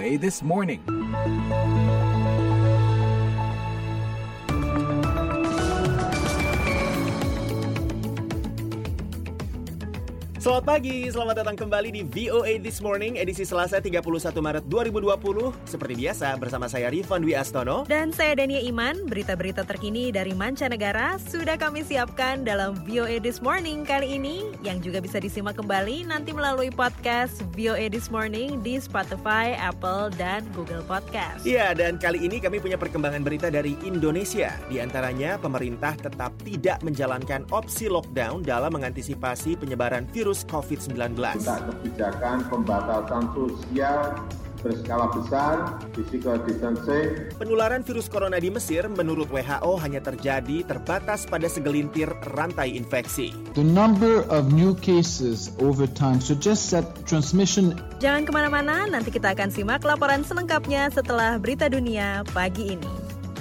VOA This Morning. Selamat pagi, selamat datang kembali di VOA This Morning, edisi Selasa 31 Maret 2020. Seperti biasa, bersama saya Rifan Dwi Astono. Dan saya Dania Iman, berita-berita terkini dari mancanegara sudah kami siapkan dalam VOA This Morning kali ini, yang juga bisa disimak kembali nanti melalui podcast VOA This Morning di Spotify, Apple, dan Google Podcast. Iya, dan kali ini kami punya perkembangan berita dari Indonesia. Di antaranya, pemerintah tetap tidak menjalankan opsi lockdown dalam mengantisipasi penyebaran virus COVID-19. Untuk kebijakan pembatasan sosial berskala besar, physical distancing. Penularan virus corona di Mesir menurut WHO hanya terjadi terbatas pada segelintir rantai infeksi. The number of new cases over time suggests that transmission. Jangan kemana-mana, nanti kita akan simak laporan selengkapnya setelah berita dunia pagi ini.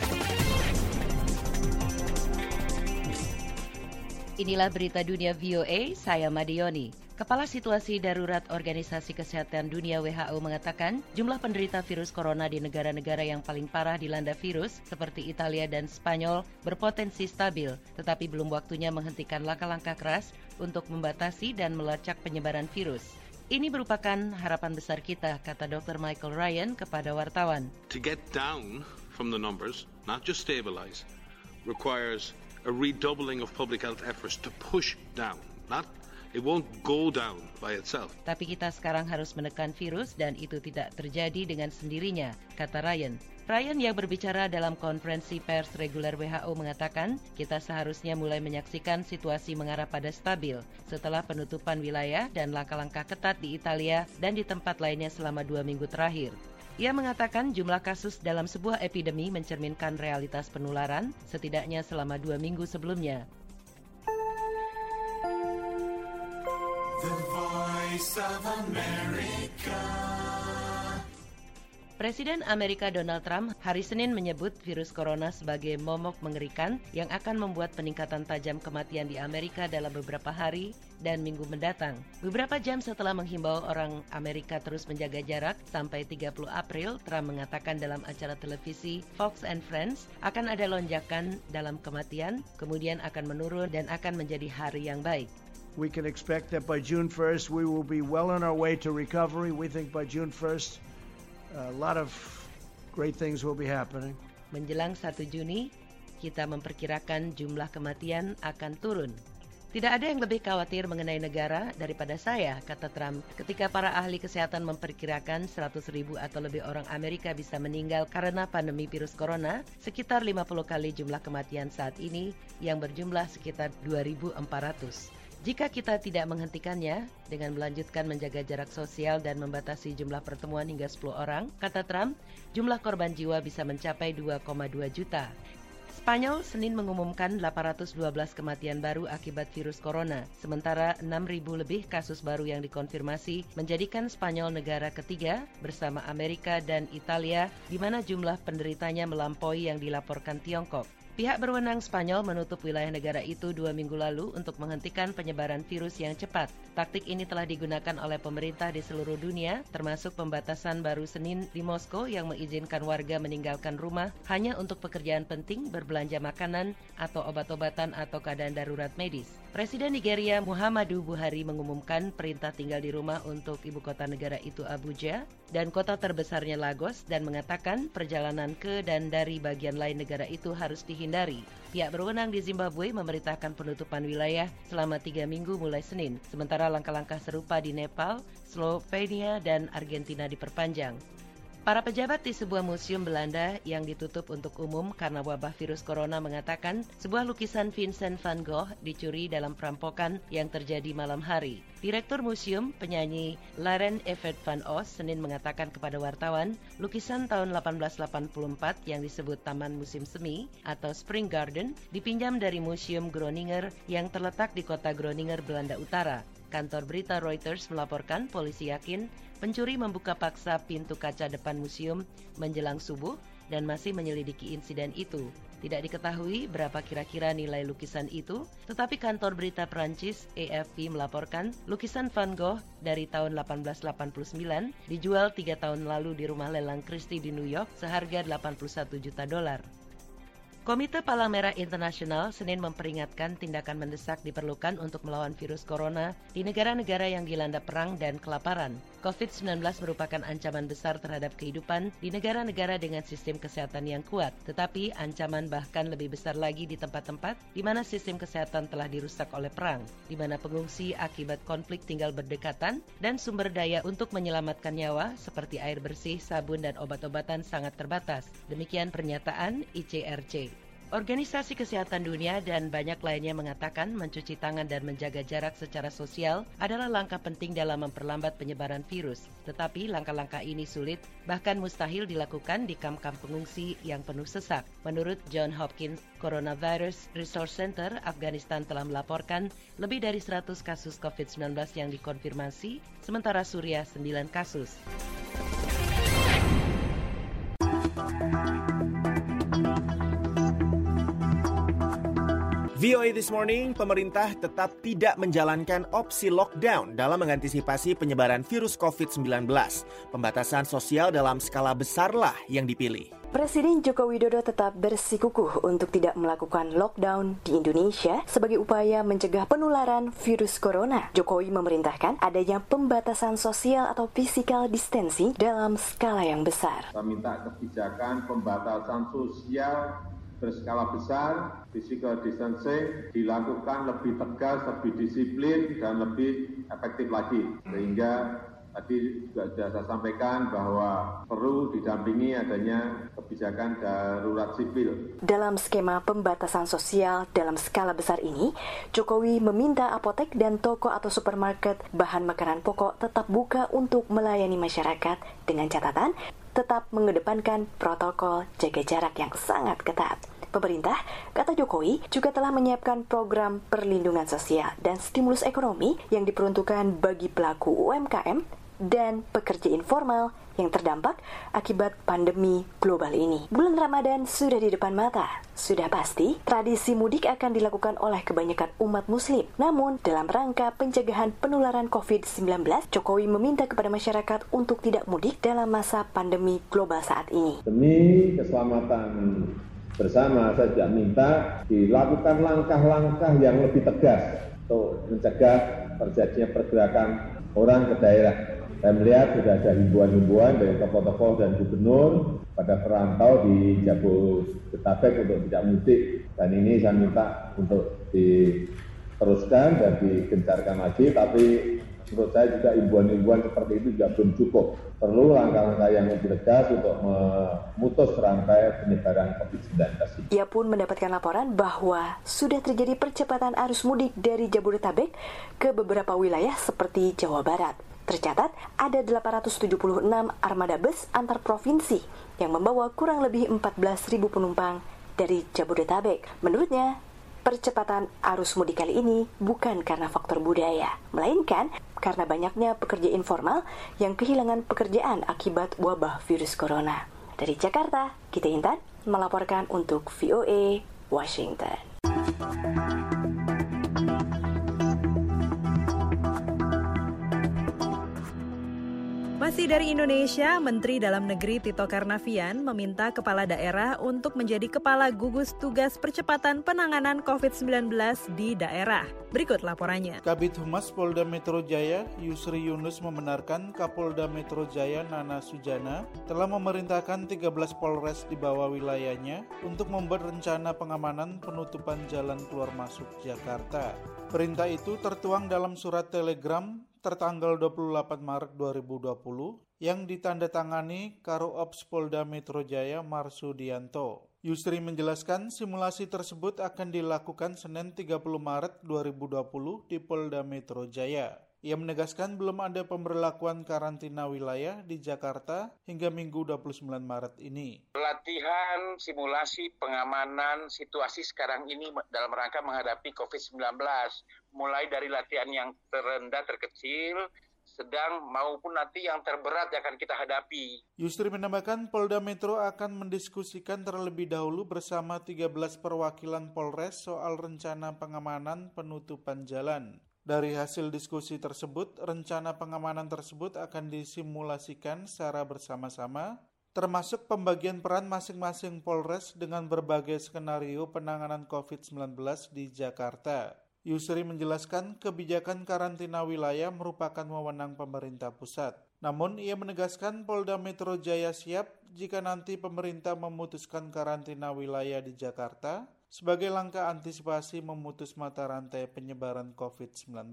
Inilah berita dunia VOA, saya Madioni. Kepala Situasi Darurat Organisasi Kesehatan Dunia WHO mengatakan jumlah penderita virus corona di negara-negara yang paling parah dilanda virus seperti Italia dan Spanyol berpotensi stabil, tetapi belum waktunya menghentikan langkah-langkah keras untuk membatasi dan melacak penyebaran virus. Ini merupakan harapan besar kita, kata Dr. Michael Ryan kepada wartawan. To get down from the numbers, not just stabilize, requires a redoubling of public health efforts to push down, it won't go down by itself. Tapi kita sekarang harus menekan virus dan itu tidak terjadi dengan sendirinya, kata Ryan. Ryan yang berbicara dalam konferensi pers reguler WHO mengatakan kita seharusnya mulai menyaksikan situasi mengarah pada stabil setelah penutupan wilayah dan langkah-langkah ketat di Italia dan di tempat lainnya selama 2 minggu terakhir. Ia mengatakan jumlah kasus dalam sebuah epidemi mencerminkan realitas penularan setidaknya selama 2 minggu sebelumnya. The Voice of America. Presiden Amerika Donald Trump hari Senin menyebut virus corona sebagai momok mengerikan yang akan membuat peningkatan tajam kematian di Amerika dalam beberapa hari dan minggu mendatang. Beberapa jam setelah menghimbau orang Amerika terus menjaga jarak sampai 30 April, Trump mengatakan dalam acara televisi Fox and Friends akan ada lonjakan dalam kematian, kemudian akan menurun dan akan menjadi hari yang baik. We can expect that by June 1st we will be well on our way to recovery. We think by June 1st a lot of great things will be happening. Menjelang 1 Juni, kita memperkirakan jumlah kematian akan turun. Tidak ada yang lebih khawatir mengenai negara daripada saya, kata Trump, ketika para ahli kesehatan memperkirakan 100.000 atau lebih orang Amerika bisa meninggal karena pandemi virus corona, sekitar 50 kali jumlah kematian saat ini yang berjumlah sekitar 2.400. Jika kita tidak menghentikannya dengan melanjutkan menjaga jarak sosial dan membatasi jumlah pertemuan hingga 10 orang, kata Trump, jumlah korban jiwa bisa mencapai 2,2 juta. Spanyol Senin mengumumkan 812 kematian baru akibat virus corona, sementara 6.000 lebih kasus baru yang dikonfirmasi menjadikan Spanyol negara ketiga bersama Amerika dan Italia di mana jumlah penderitanya melampaui yang dilaporkan Tiongkok. Pihak berwenang Spanyol menutup wilayah negara itu 2 minggu lalu untuk menghentikan penyebaran virus yang cepat. Taktik ini telah digunakan oleh pemerintah di seluruh dunia, termasuk pembatasan baru Senin di Moskow yang mengizinkan warga meninggalkan rumah hanya untuk pekerjaan penting, berbelanja makanan, atau obat-obatan atau keadaan darurat medis. Presiden Nigeria Muhammadu Buhari mengumumkan perintah tinggal di rumah untuk ibu kota negara itu Abuja dan kota terbesarnya Lagos dan mengatakan perjalanan ke dan dari bagian lain negara itu harus dihindari. Pihak berwenang di Zimbabwe memerintahkan penutupan wilayah selama 3 minggu mulai Senin, sementara langkah-langkah serupa di Nepal, Slovenia, dan Argentina diperpanjang. Para pejabat di sebuah museum Belanda yang ditutup untuk umum karena wabah virus corona mengatakan sebuah lukisan Vincent van Gogh dicuri dalam perampokan yang terjadi malam hari. Direktur museum, penyanyi Laurens Evert van Os, Senin mengatakan kepada wartawan, lukisan tahun 1884 yang disebut Taman Musim Semi atau Spring Garden dipinjam dari Museum Groninger yang terletak di kota Groninger, Belanda Utara. Kantor berita Reuters melaporkan polisi yakin pencuri membuka paksa pintu kaca depan museum menjelang subuh dan masih menyelidiki insiden itu. Tidak diketahui berapa kira-kira nilai lukisan itu, tetapi kantor berita Prancis AFP melaporkan lukisan Van Gogh dari tahun 1889 dijual 3 tahun lalu di rumah lelang Christie di New York seharga $81 juta. Komite Palang Merah Internasional Senin memperingatkan tindakan mendesak diperlukan untuk melawan virus corona di negara-negara yang dilanda perang dan kelaparan. COVID-19 merupakan ancaman besar terhadap kehidupan di negara-negara dengan sistem kesehatan yang kuat, tetapi ancaman bahkan lebih besar lagi di tempat-tempat di mana sistem kesehatan telah dirusak oleh perang, di mana pengungsi akibat konflik tinggal berdekatan dan sumber daya untuk menyelamatkan nyawa seperti air bersih, sabun, dan obat-obatan sangat terbatas. Demikian pernyataan ICRC. Organisasi Kesehatan Dunia dan banyak lainnya mengatakan mencuci tangan dan menjaga jarak secara sosial adalah langkah penting dalam memperlambat penyebaran virus. Tetapi langkah-langkah ini sulit, bahkan mustahil dilakukan di kamp-kamp pengungsi yang penuh sesak. Menurut John Hopkins Coronavirus Resource Center, Afghanistan telah melaporkan lebih dari 100 kasus COVID-19 yang dikonfirmasi, sementara Suriah 9 kasus. VOA This Morning, pemerintah tetap tidak menjalankan opsi lockdown dalam mengantisipasi penyebaran virus COVID-19. Pembatasan sosial dalam skala besarlah yang dipilih. Presiden Joko Widodo tetap bersikukuh untuk tidak melakukan lockdown di Indonesia sebagai upaya mencegah penularan virus corona. Jokowi memerintahkan adanya pembatasan sosial atau physical distancing dalam skala yang besar. Kita minta kebijakan pembatasan sosial berskala besar, physical distancing dilakukan lebih tegas, lebih disiplin, dan lebih efektif lagi. Sehingga tadi juga sudah saya sampaikan bahwa perlu didampingi adanya kebijakan darurat sipil. Dalam skema pembatasan sosial dalam skala besar ini, Jokowi meminta apotek dan toko atau supermarket bahan makanan pokok tetap buka untuk melayani masyarakat dengan catatan tetap mengedepankan protokol jaga jarak yang sangat ketat. Pemerintah, kata Jokowi, juga telah menyiapkan program perlindungan sosial dan stimulus ekonomi yang diperuntukkan bagi pelaku UMKM dan pekerja informal yang terdampak akibat pandemi global ini. Bulan Ramadan sudah di depan mata. Sudah pasti, tradisi mudik akan dilakukan oleh kebanyakan umat muslim. Namun, dalam rangka pencegahan penularan COVID-19, Jokowi meminta kepada masyarakat untuk tidak mudik dalam masa pandemi global saat ini. Demi keselamatan bersama, saya juga minta dilakukan langkah-langkah yang lebih tegas untuk mencegah terjadinya pergerakan orang ke daerah. Saya melihat sudah ada himbauan-himbauan dari tokoh-tokoh dan gubernur pada perantau di Jabodetabek untuk tidak mudik. Dan ini saya minta untuk diteruskan dan digencarkan lagi, tapi menurut saya juga himbauan-himbauan seperti itu juga belum cukup. Perlu langkah-langkah yang lebih tegas untuk memutus rantai penyebaran COVID-19. Ia pun mendapatkan laporan bahwa sudah terjadi percepatan arus mudik dari Jabodetabek ke beberapa wilayah seperti Jawa Barat. Tercatat ada 876 armada bus antar provinsi yang membawa kurang lebih 14.000 penumpang dari Jabodetabek. Menurutnya, percepatan arus mudik kali ini bukan karena faktor budaya, melainkan karena banyaknya pekerja informal yang kehilangan pekerjaan akibat wabah virus corona. Dari Jakarta, Gita Intan melaporkan untuk VOA Washington. Masih dari Indonesia, Menteri Dalam Negeri Tito Karnavian meminta kepala daerah untuk menjadi kepala gugus tugas percepatan penanganan COVID-19 di daerah. Berikut laporannya. Kabid Humas Polda Metro Jaya, Yusri Yunus membenarkan Kapolda Metro Jaya Nana Sujana telah memerintahkan 13 Polres di bawah wilayahnya untuk membuat rencana pengamanan penutupan jalan keluar masuk Jakarta. Perintah itu tertuang dalam surat telegram tertanggal 28 Maret 2020 yang ditandatangani Karo Ops Polda Metro Jaya Marsudianto. Yusri menjelaskan simulasi tersebut akan dilakukan Senin 30 Maret 2020 di Polda Metro Jaya. Ia menegaskan belum ada pemberlakuan karantina wilayah di Jakarta hingga Minggu 29 Maret ini. Latihan simulasi pengamanan situasi sekarang ini dalam rangka menghadapi COVID-19. Mulai dari latihan yang terendah terkecil sedang maupun nanti yang terberat yang akan kita hadapi. Yusri menambahkan Polda Metro akan mendiskusikan terlebih dahulu bersama 13 perwakilan Polres soal rencana pengamanan penutupan jalan. Dari hasil diskusi tersebut, rencana pengamanan tersebut akan disimulasikan secara bersama-sama, termasuk pembagian peran masing-masing Polres dengan berbagai skenario penanganan COVID-19 di Jakarta. Yusri menjelaskan kebijakan karantina wilayah merupakan wewenang pemerintah pusat. Namun, ia menegaskan Polda Metro Jaya siap jika nanti pemerintah memutuskan karantina wilayah di Jakarta sebagai langkah antisipasi memutus mata rantai penyebaran COVID-19.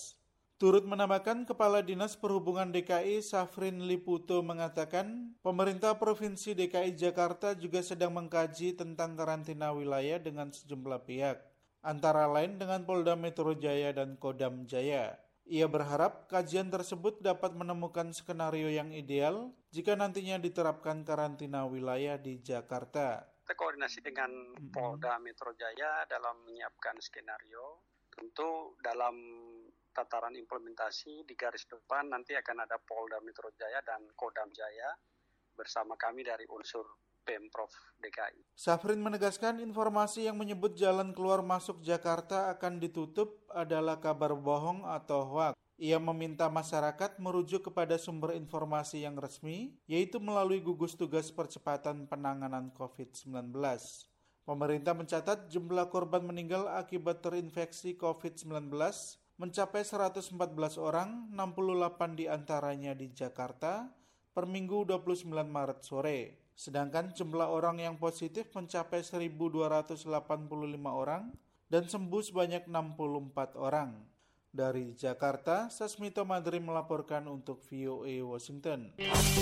Turut menambahkan Kepala Dinas Perhubungan DKI Safrin Liputo mengatakan pemerintah Provinsi DKI Jakarta juga sedang mengkaji tentang karantina wilayah dengan sejumlah pihak, antara lain dengan Polda Metro Jaya dan Kodam Jaya. Ia berharap kajian tersebut dapat menemukan skenario yang ideal jika nantinya diterapkan karantina wilayah di Jakarta. Kita koordinasi dengan Polda Metro Jaya dalam menyiapkan skenario. Tentu dalam tataran implementasi di garis depan nanti akan ada Polda Metro Jaya dan Kodam Jaya bersama kami dari unsur Pemprov DKI. Safrin menegaskan informasi yang menyebut jalan keluar masuk Jakarta akan ditutup adalah kabar bohong atau hoaks. Ia meminta masyarakat merujuk kepada sumber informasi yang resmi, yaitu melalui gugus tugas percepatan penanganan COVID-19. Pemerintah mencatat jumlah korban meninggal akibat terinfeksi COVID-19 mencapai 114 orang, 68 diantaranya di Jakarta, per Minggu 29 Maret sore. Sedangkan jumlah orang yang positif mencapai 1.285 orang dan sembuh sebanyak 64 orang. Dari Jakarta, Sasmito Madri melaporkan untuk VOA Washington.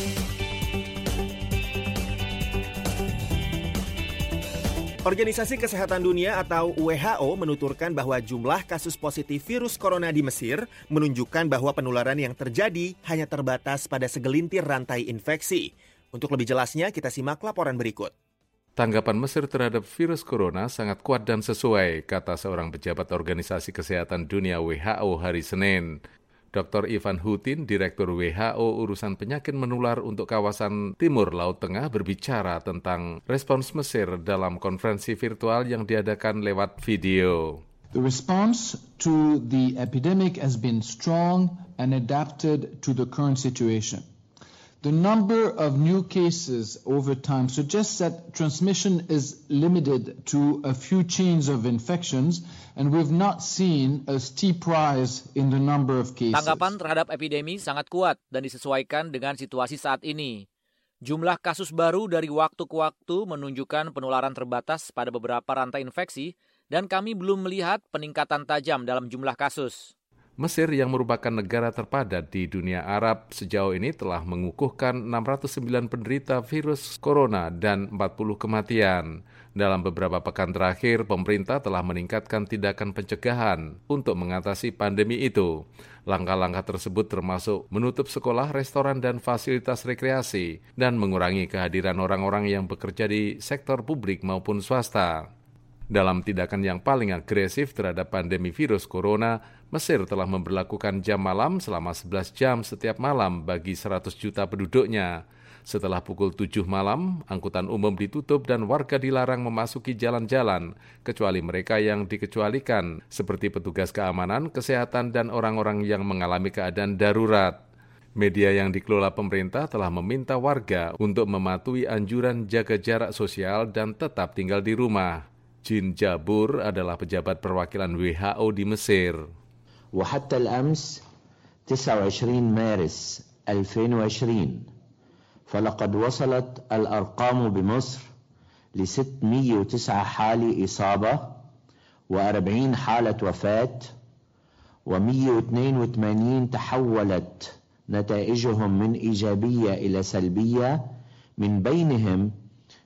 Organisasi Kesehatan Dunia atau WHO menuturkan bahwa jumlah kasus positif virus corona di Mesir menunjukkan bahwa penularan yang terjadi hanya terbatas pada segelintir rantai infeksi. Untuk lebih jelasnya, kita simak laporan berikut. Tanggapan Mesir terhadap virus corona sangat kuat dan sesuai, kata seorang pejabat Organisasi Kesehatan Dunia WHO hari Senin. Dr. Ivan Hutin, Direktur WHO Urusan Penyakit Menular untuk kawasan Timur Laut Tengah, berbicara tentang respons Mesir dalam konferensi virtual yang diadakan lewat video. The response to the epidemic has been strong and adapted to the current situation. The number of new cases over time suggests that transmission is limited to a few chains of infections, and we've not seen a steep rise in the number of cases. Tanggapan terhadap epidemi sangat kuat dan disesuaikan dengan situasi saat ini. Jumlah kasus baru dari waktu ke waktu menunjukkan penularan terbatas pada beberapa rantai infeksi, dan kami belum melihat peningkatan tajam dalam jumlah kasus. Mesir yang merupakan negara terpadat di dunia Arab sejauh ini telah mengukuhkan 609 penderita virus corona dan 40 kematian. Dalam beberapa pekan terakhir, pemerintah telah meningkatkan tindakan pencegahan untuk mengatasi pandemi itu. Langkah-langkah tersebut termasuk menutup sekolah, restoran, dan fasilitas rekreasi, dan mengurangi kehadiran orang-orang yang bekerja di sektor publik maupun swasta. Dalam tindakan yang paling agresif terhadap pandemi virus corona, Mesir telah memberlakukan jam malam selama 11 jam setiap malam bagi 100 juta penduduknya. Setelah pukul 7 malam, angkutan umum ditutup dan warga dilarang memasuki jalan-jalan, kecuali mereka yang dikecualikan, seperti petugas keamanan, kesehatan, dan orang-orang yang mengalami keadaan darurat. Media yang dikelola pemerintah telah meminta warga untuk mematuhi anjuran jaga jarak sosial dan tetap tinggal di rumah. Jin Jabur adalah pejabat perwakilan WHO di Mesir. وحتى الأمس 29 مارس 2020 فلقد وصلت الأرقام بمصر ل609 حالة إصابة و40 حالة وفاة و182 تحولت نتائجهم من إيجابية إلى سلبية من بينهم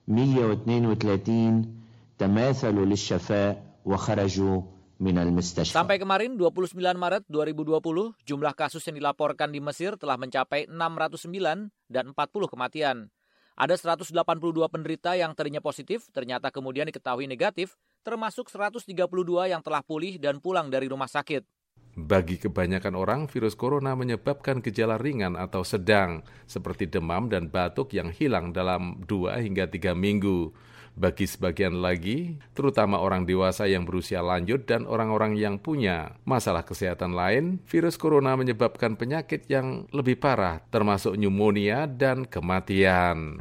132 تماثلوا للشفاء وخرجوا. Sampai kemarin 29 Maret 2020, jumlah kasus yang dilaporkan di Mesir telah mencapai 609 dan 40 kematian. Ada 182 penderita yang tadinya positif, ternyata kemudian diketahui negatif, termasuk 132 yang telah pulih dan pulang dari rumah sakit. Bagi kebanyakan orang, virus corona menyebabkan gejala ringan atau sedang, seperti demam dan batuk yang hilang dalam 2 hingga 3 minggu. Bagi sebagian lagi, terutama orang dewasa yang berusia lanjut dan orang-orang yang punya masalah kesehatan lain, virus corona menyebabkan penyakit yang lebih parah, termasuk pneumonia dan kematian.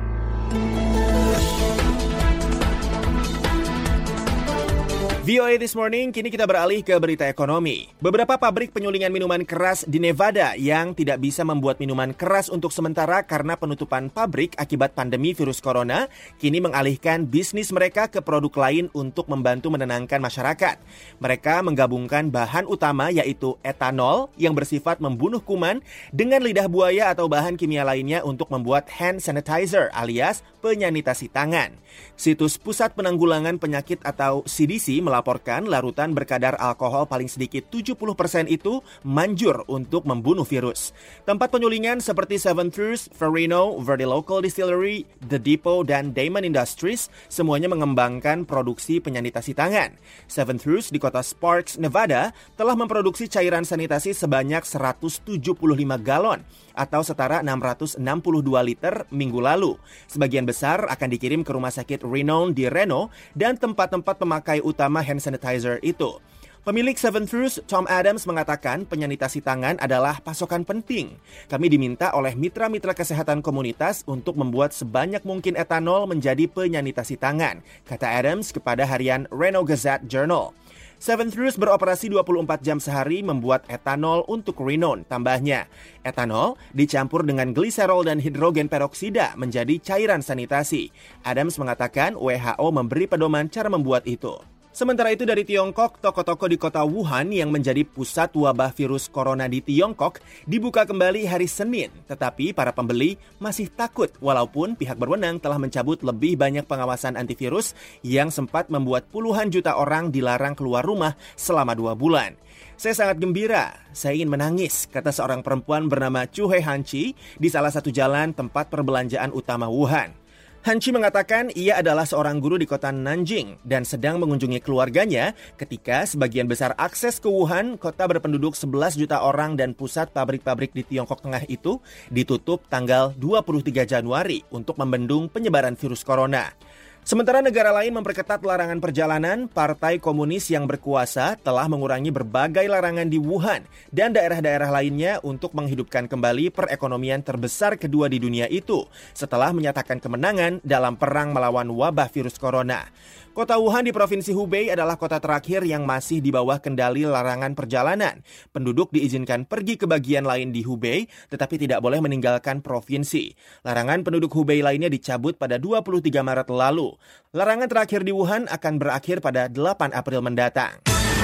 VOA This Morning, kini kita beralih ke berita ekonomi. Beberapa pabrik penyulingan minuman keras di Nevada yang tidak bisa membuat minuman keras untuk sementara karena penutupan pabrik akibat pandemi virus corona, kini mengalihkan bisnis mereka ke produk lain untuk membantu menenangkan masyarakat. Mereka menggabungkan bahan utama yaitu etanol yang bersifat membunuh kuman dengan lidah buaya atau bahan kimia lainnya untuk membuat hand sanitizer alias penyanitasi tangan. Situs Pusat Penanggulangan Penyakit atau CDC melaporkan larutan berkadar alkohol paling sedikit 70% itu manjur untuk membunuh virus. Tempat penyulingan seperti Seven Truths, Verino, Verde Local Distillery, The Depot, dan Damon Industries semuanya mengembangkan produksi penyanitasi tangan. Seven Truths di kota Sparks, Nevada telah memproduksi cairan sanitasi sebanyak 175 galon atau setara 662 liter minggu lalu. Sebagian besar akan dikirim ke rumah sakit Renown di Reno dan tempat-tempat pemakai utama hand sanitizer itu. Pemilik Seven Truths, Tom Adams, mengatakan penyanitasi tangan adalah pasokan penting. Kami diminta oleh mitra-mitra kesehatan komunitas untuk membuat sebanyak mungkin etanol menjadi penyanitasi tangan, kata Adams kepada harian Reno Gazette Journal. Seven Truths beroperasi 24 jam sehari membuat etanol untuk Renown. Tambahnya, etanol dicampur dengan gliserol dan hidrogen peroksida menjadi cairan sanitasi. Adams mengatakan WHO memberi pedoman cara membuat itu. Sementara itu dari Tiongkok, toko-toko di kota Wuhan yang menjadi pusat wabah virus corona di Tiongkok dibuka kembali hari Senin. Tetapi para pembeli masih takut walaupun pihak berwenang telah mencabut lebih banyak pengawasan antivirus yang sempat membuat puluhan juta orang dilarang keluar rumah selama 2 bulan. Saya sangat gembira, saya ingin menangis, kata seorang perempuan bernama Chu He-hanchi di salah satu jalan tempat perbelanjaan utama Wuhan. Hanchi mengatakan ia adalah seorang guru di kota Nanjing dan sedang mengunjungi keluarganya ketika sebagian besar akses ke Wuhan, kota berpenduduk 11 juta orang dan pusat pabrik-pabrik di Tiongkok Tengah itu, ditutup tanggal 23 Januari untuk membendung penyebaran virus corona. Sementara negara lain memperketat larangan perjalanan, Partai Komunis yang berkuasa telah mengurangi berbagai larangan di Wuhan dan daerah-daerah lainnya untuk menghidupkan kembali perekonomian terbesar kedua di dunia itu setelah menyatakan kemenangan dalam perang melawan wabah virus corona. Kota Wuhan di Provinsi Hubei adalah kota terakhir yang masih di bawah kendali larangan perjalanan. Penduduk diizinkan pergi ke bagian lain di Hubei, tetapi tidak boleh meninggalkan provinsi. Larangan penduduk Hubei lainnya dicabut pada 23 Maret lalu. Larangan terakhir di Wuhan akan berakhir pada 8 April mendatang.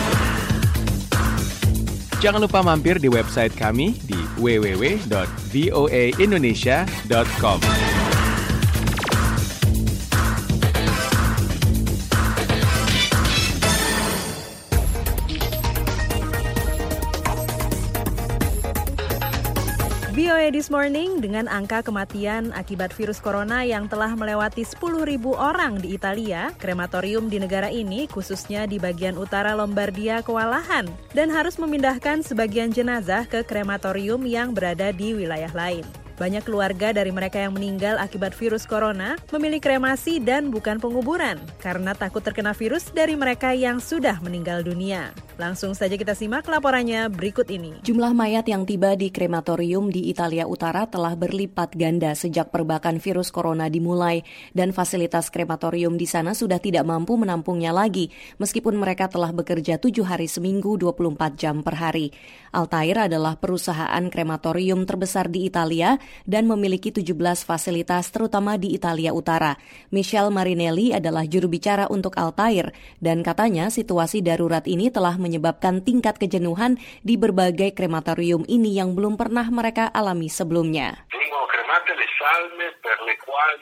Jangan lupa mampir di website kami di www.voaindonesia.com. VOA This Morning dengan angka kematian akibat virus corona yang telah melewati 10.000 orang di Italia, krematorium di negara ini, khususnya di bagian utara Lombardia, kewalahan dan harus memindahkan sebagian jenazah ke krematorium yang berada di wilayah lain. Banyak keluarga dari mereka yang meninggal akibat virus corona memilih kremasi dan bukan penguburan karena takut terkena virus dari mereka yang sudah meninggal dunia. Langsung saja kita simak laporannya berikut ini. Jumlah mayat yang tiba di krematorium di Italia Utara telah berlipat ganda sejak perbakan virus corona dimulai dan fasilitas krematorium di sana sudah tidak mampu menampungnya lagi meskipun mereka telah bekerja 7 hari seminggu 24 jam per hari. Altair adalah perusahaan krematorium terbesar di Italia dan memiliki 17 fasilitas terutama di Italia Utara. Michelle Marinelli adalah juru bicara untuk Altair dan katanya situasi darurat ini telah menyebabkan tingkat kejenuhan di berbagai krematorium ini yang belum pernah mereka alami sebelumnya.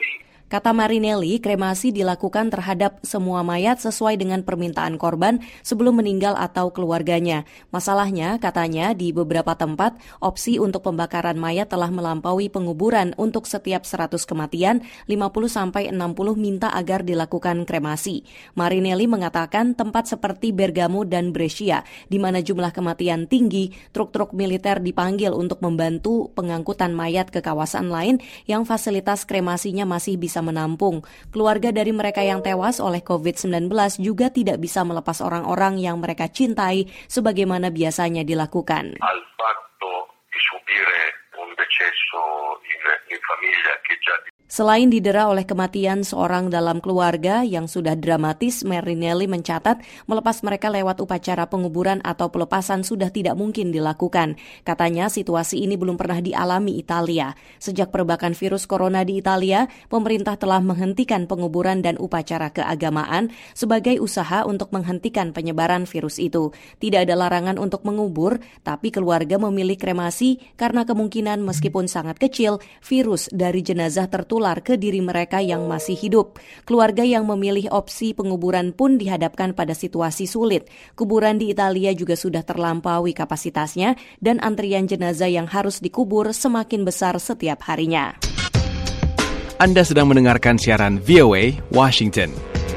Kata Marinelli, kremasi dilakukan terhadap semua mayat sesuai dengan permintaan korban sebelum meninggal atau keluarganya. Masalahnya, katanya di beberapa tempat, opsi untuk pembakaran mayat telah melampaui penguburan. Untuk setiap 100 kematian, 50-60 minta agar dilakukan kremasi. Marinelli mengatakan tempat seperti Bergamo dan Brescia, di mana jumlah kematian tinggi, truk-truk militer dipanggil untuk membantu pengangkutan mayat ke kawasan lain yang fasilitas kremasinya masih bisa menampung. Keluarga dari mereka yang tewas oleh COVID-19 juga tidak bisa melepas orang-orang yang mereka cintai sebagaimana biasanya dilakukan. Al fatto di subire un decesso in famiglia che già Selain didera oleh kematian seorang dalam keluarga yang sudah dramatis, Marinelli mencatat melepas mereka lewat upacara penguburan atau pelepasan sudah tidak mungkin dilakukan. Katanya situasi ini belum pernah dialami Italia. Sejak perbakan virus corona di Italia, pemerintah telah menghentikan penguburan dan upacara keagamaan sebagai usaha untuk menghentikan penyebaran virus itu. Tidak ada larangan untuk mengubur, tapi keluarga memilih kremasi karena kemungkinan meskipun sangat kecil, virus dari jenazah tertular ke diri mereka yang masih hidup. Keluarga yang memilih opsi penguburan pun dihadapkan pada situasi sulit. Kuburan di Italia juga sudah terlampaui kapasitasnya dan antrian jenazah yang harus dikubur semakin besar setiap harinya. Anda sedang mendengarkan siaran VOA Washington.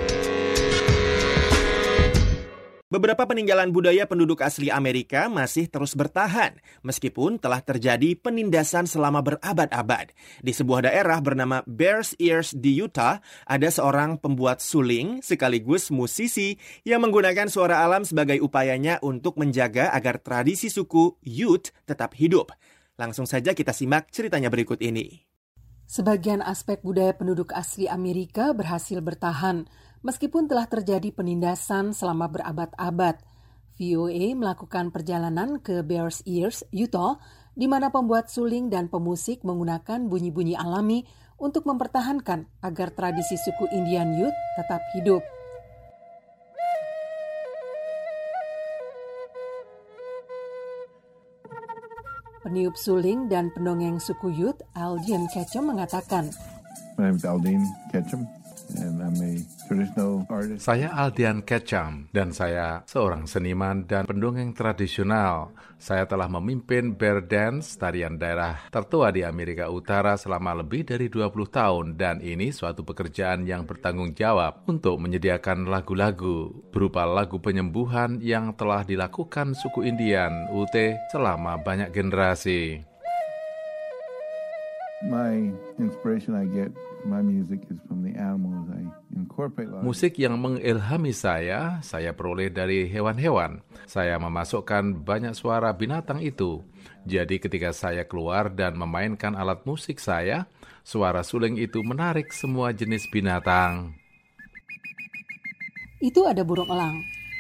Beberapa peninggalan budaya penduduk asli Amerika masih terus bertahan, meskipun telah terjadi penindasan selama berabad-abad. Di sebuah daerah bernama Bears Ears di Utah, ada seorang pembuat suling sekaligus musisi yang menggunakan suara alam sebagai upayanya untuk menjaga agar tradisi suku Ute tetap hidup. Langsung saja kita simak ceritanya berikut ini. Sebagian aspek budaya penduduk asli Amerika berhasil bertahan, meskipun telah terjadi penindasan selama berabad-abad. VOA melakukan perjalanan ke Bears Ears, Utah, di mana pembuat suling dan pemusik menggunakan bunyi-bunyi alami untuk mempertahankan agar tradisi suku Indian Ute tetap hidup. Peniup suling dan pendongeng suku Ute, Aldian Ketchum, mengatakan, My name is Aldian Ketchum. And I'm a traditional artist. Saya Aldian Ketchum dan saya seorang seniman dan pendongeng tradisional. Saya telah memimpin bear dance, tarian daerah tertua di Amerika Utara selama lebih dari 20 tahun dan ini suatu pekerjaan yang bertanggung jawab untuk menyediakan lagu-lagu berupa lagu penyembuhan yang telah dilakukan suku Indian Ute selama banyak generasi. My inspiration I get my music is from the animals. I incorporate musik yang mengilhami saya peroleh dari hewan-hewan. Saya memasukkan banyak suara binatang itu. Jadi ketika saya keluar dan memainkan alat musik saya, suara suling itu menarik semua jenis binatang. Itu ada burung elang.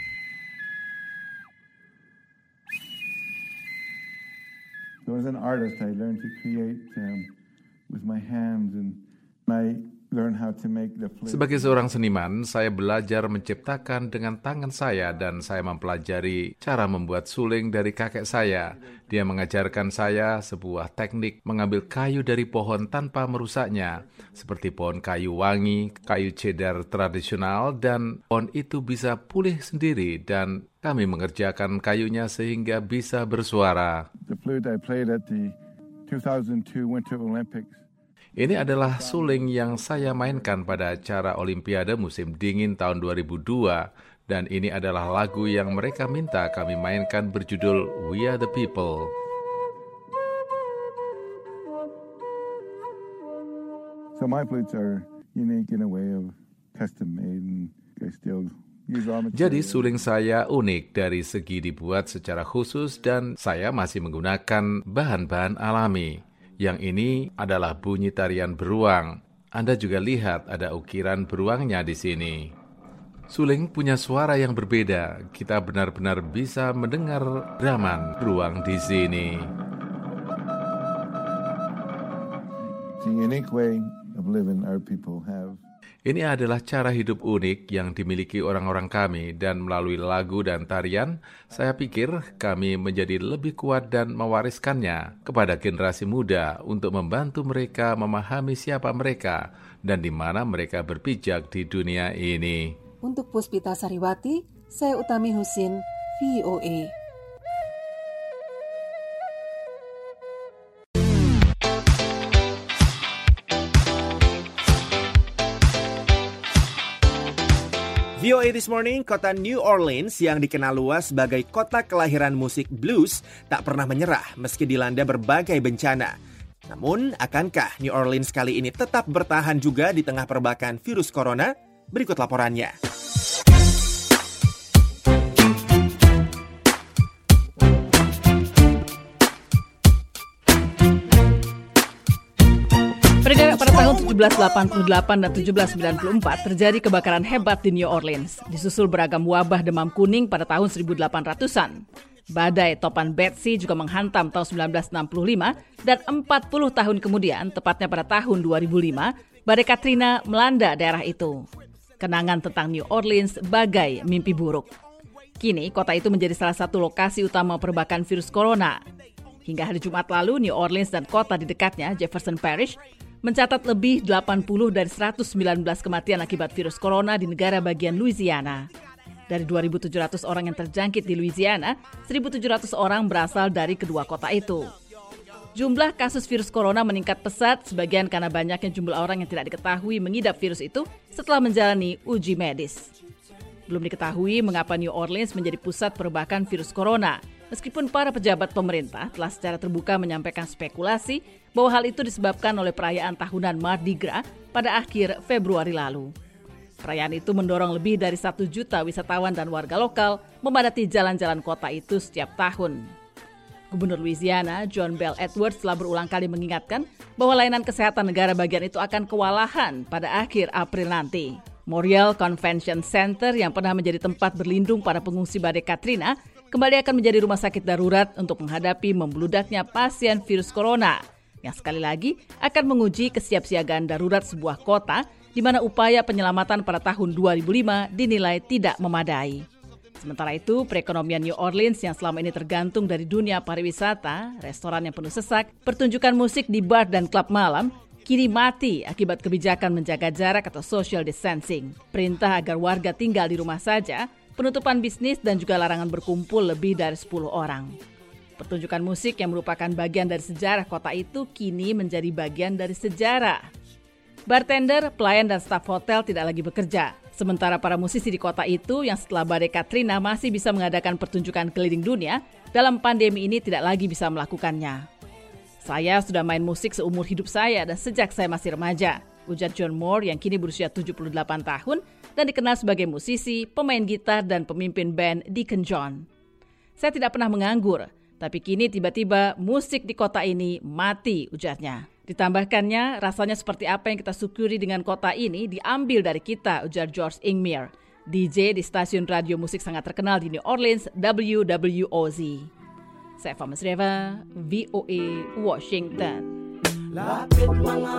So as an artist, I learned to create with my hands and I learned how to make the flute. Sebagai seorang seniman, saya belajar menciptakan dengan tangan saya dan saya mempelajari cara membuat suling dari kakek saya. Dia mengajarkan saya sebuah teknik mengambil kayu dari pohon tanpa merusaknya, seperti pohon kayu wangi, kayu cedar tradisional, dan pohon itu bisa pulih sendiri dan kami mengerjakan kayunya sehingga bisa bersuara. The flute I played at the 2002 Winter Olympics. Ini adalah suling yang saya mainkan pada acara Olimpiade musim dingin tahun 2002 dan ini adalah lagu yang mereka minta kami mainkan berjudul We Are The People. So my flutes are unique in a way of custom made and I still use raw material. Jadi suling saya unik dari segi dibuat secara khusus dan saya masih menggunakan bahan-bahan alami. Yang ini adalah bunyi tarian beruang. Anda juga lihat ada ukiran beruangnya di sini. Suling punya suara yang berbeda. Kita benar-benar bisa mendengar deraman beruang di sini. It's a unique way of living our people have. Ini adalah cara hidup unik yang dimiliki orang-orang kami dan melalui lagu dan tarian, saya pikir kami menjadi lebih kuat dan mewariskannya kepada generasi muda untuk membantu mereka memahami siapa mereka dan di mana mereka berpijak di dunia ini. Untuk Puspita Sariwati, saya Utami Husin, VOA. VOA This Morning, kota New Orleans yang dikenal luas sebagai kota kelahiran musik blues tak pernah menyerah meski dilanda berbagai bencana. Namun, akankah New Orleans kali ini tetap bertahan juga di tengah perbakan virus corona? Berikut laporannya. Pada tahun 1788 dan 1794 terjadi kebakaran hebat di New Orleans, disusul beragam wabah demam kuning pada tahun 1800-an. Badai topan Betsy juga menghantam tahun 1965 dan 40 tahun kemudian, tepatnya pada tahun 2005, badai Katrina melanda daerah itu. Kenangan tentang New Orleans bagai mimpi buruk. Kini kota itu menjadi salah satu lokasi utama perbakan virus corona. Hingga hari Jumat lalu, New Orleans dan kota di dekatnya, Jefferson Parish, mencatat lebih 80 dari 119 kematian akibat virus corona di negara bagian Louisiana. Dari 2.700 orang yang terjangkit di Louisiana, 1.700 orang berasal dari kedua kota itu. Jumlah kasus virus corona meningkat pesat, sebagian karena banyaknya jumlah orang yang tidak diketahui mengidap virus itu setelah menjalani uji medis. Belum diketahui mengapa New Orleans menjadi pusat perbakan virus corona, meskipun para pejabat pemerintah telah secara terbuka menyampaikan spekulasi bahwa hal itu disebabkan oleh perayaan tahunan Mardi Gras pada akhir Februari lalu. Perayaan itu mendorong lebih dari 1 juta wisatawan dan warga lokal memadati jalan-jalan kota itu setiap tahun. Gubernur Louisiana, John Bel Edwards, telah berulang kali mengingatkan bahwa layanan kesehatan negara bagian itu akan kewalahan pada akhir April nanti. Memorial Convention Center yang pernah menjadi tempat berlindung para pengungsi badai Katrina kembali akan menjadi rumah sakit darurat untuk menghadapi membeludaknya pasien virus corona, yang sekali lagi akan menguji kesiapsiagaan darurat sebuah kota di mana upaya penyelamatan pada tahun 2005 dinilai tidak memadai. Sementara itu, perekonomian New Orleans yang selama ini tergantung dari dunia pariwisata, restoran yang penuh sesak, pertunjukan musik di bar dan klub malam, kini mati akibat kebijakan menjaga jarak atau social distancing. Perintah agar warga tinggal di rumah saja, penutupan bisnis dan juga larangan berkumpul lebih dari 10 orang. Pertunjukan musik yang merupakan bagian dari sejarah kota itu kini menjadi bagian dari sejarah. Bartender, pelayan, dan staf hotel tidak lagi bekerja. Sementara para musisi di kota itu yang setelah badai Katrina masih bisa mengadakan pertunjukan keliling dunia, dalam pandemi ini tidak lagi bisa melakukannya. Saya sudah main musik seumur hidup saya dan sejak saya masih remaja, ujar John Moore yang kini berusia 78 tahun dan dikenal sebagai musisi, pemain gitar, dan pemimpin band Deacon John. Saya tidak pernah menganggur, tapi kini tiba-tiba musik di kota ini mati, ujarnya. Ditambahkannya, rasanya seperti apa yang kita syukuri dengan kota ini diambil dari kita, ujar George Ingmir, DJ di stasiun radio musik sangat terkenal di New Orleans, WWOZ. Saya Fama Sreva, VOA, Washington. Lapit mga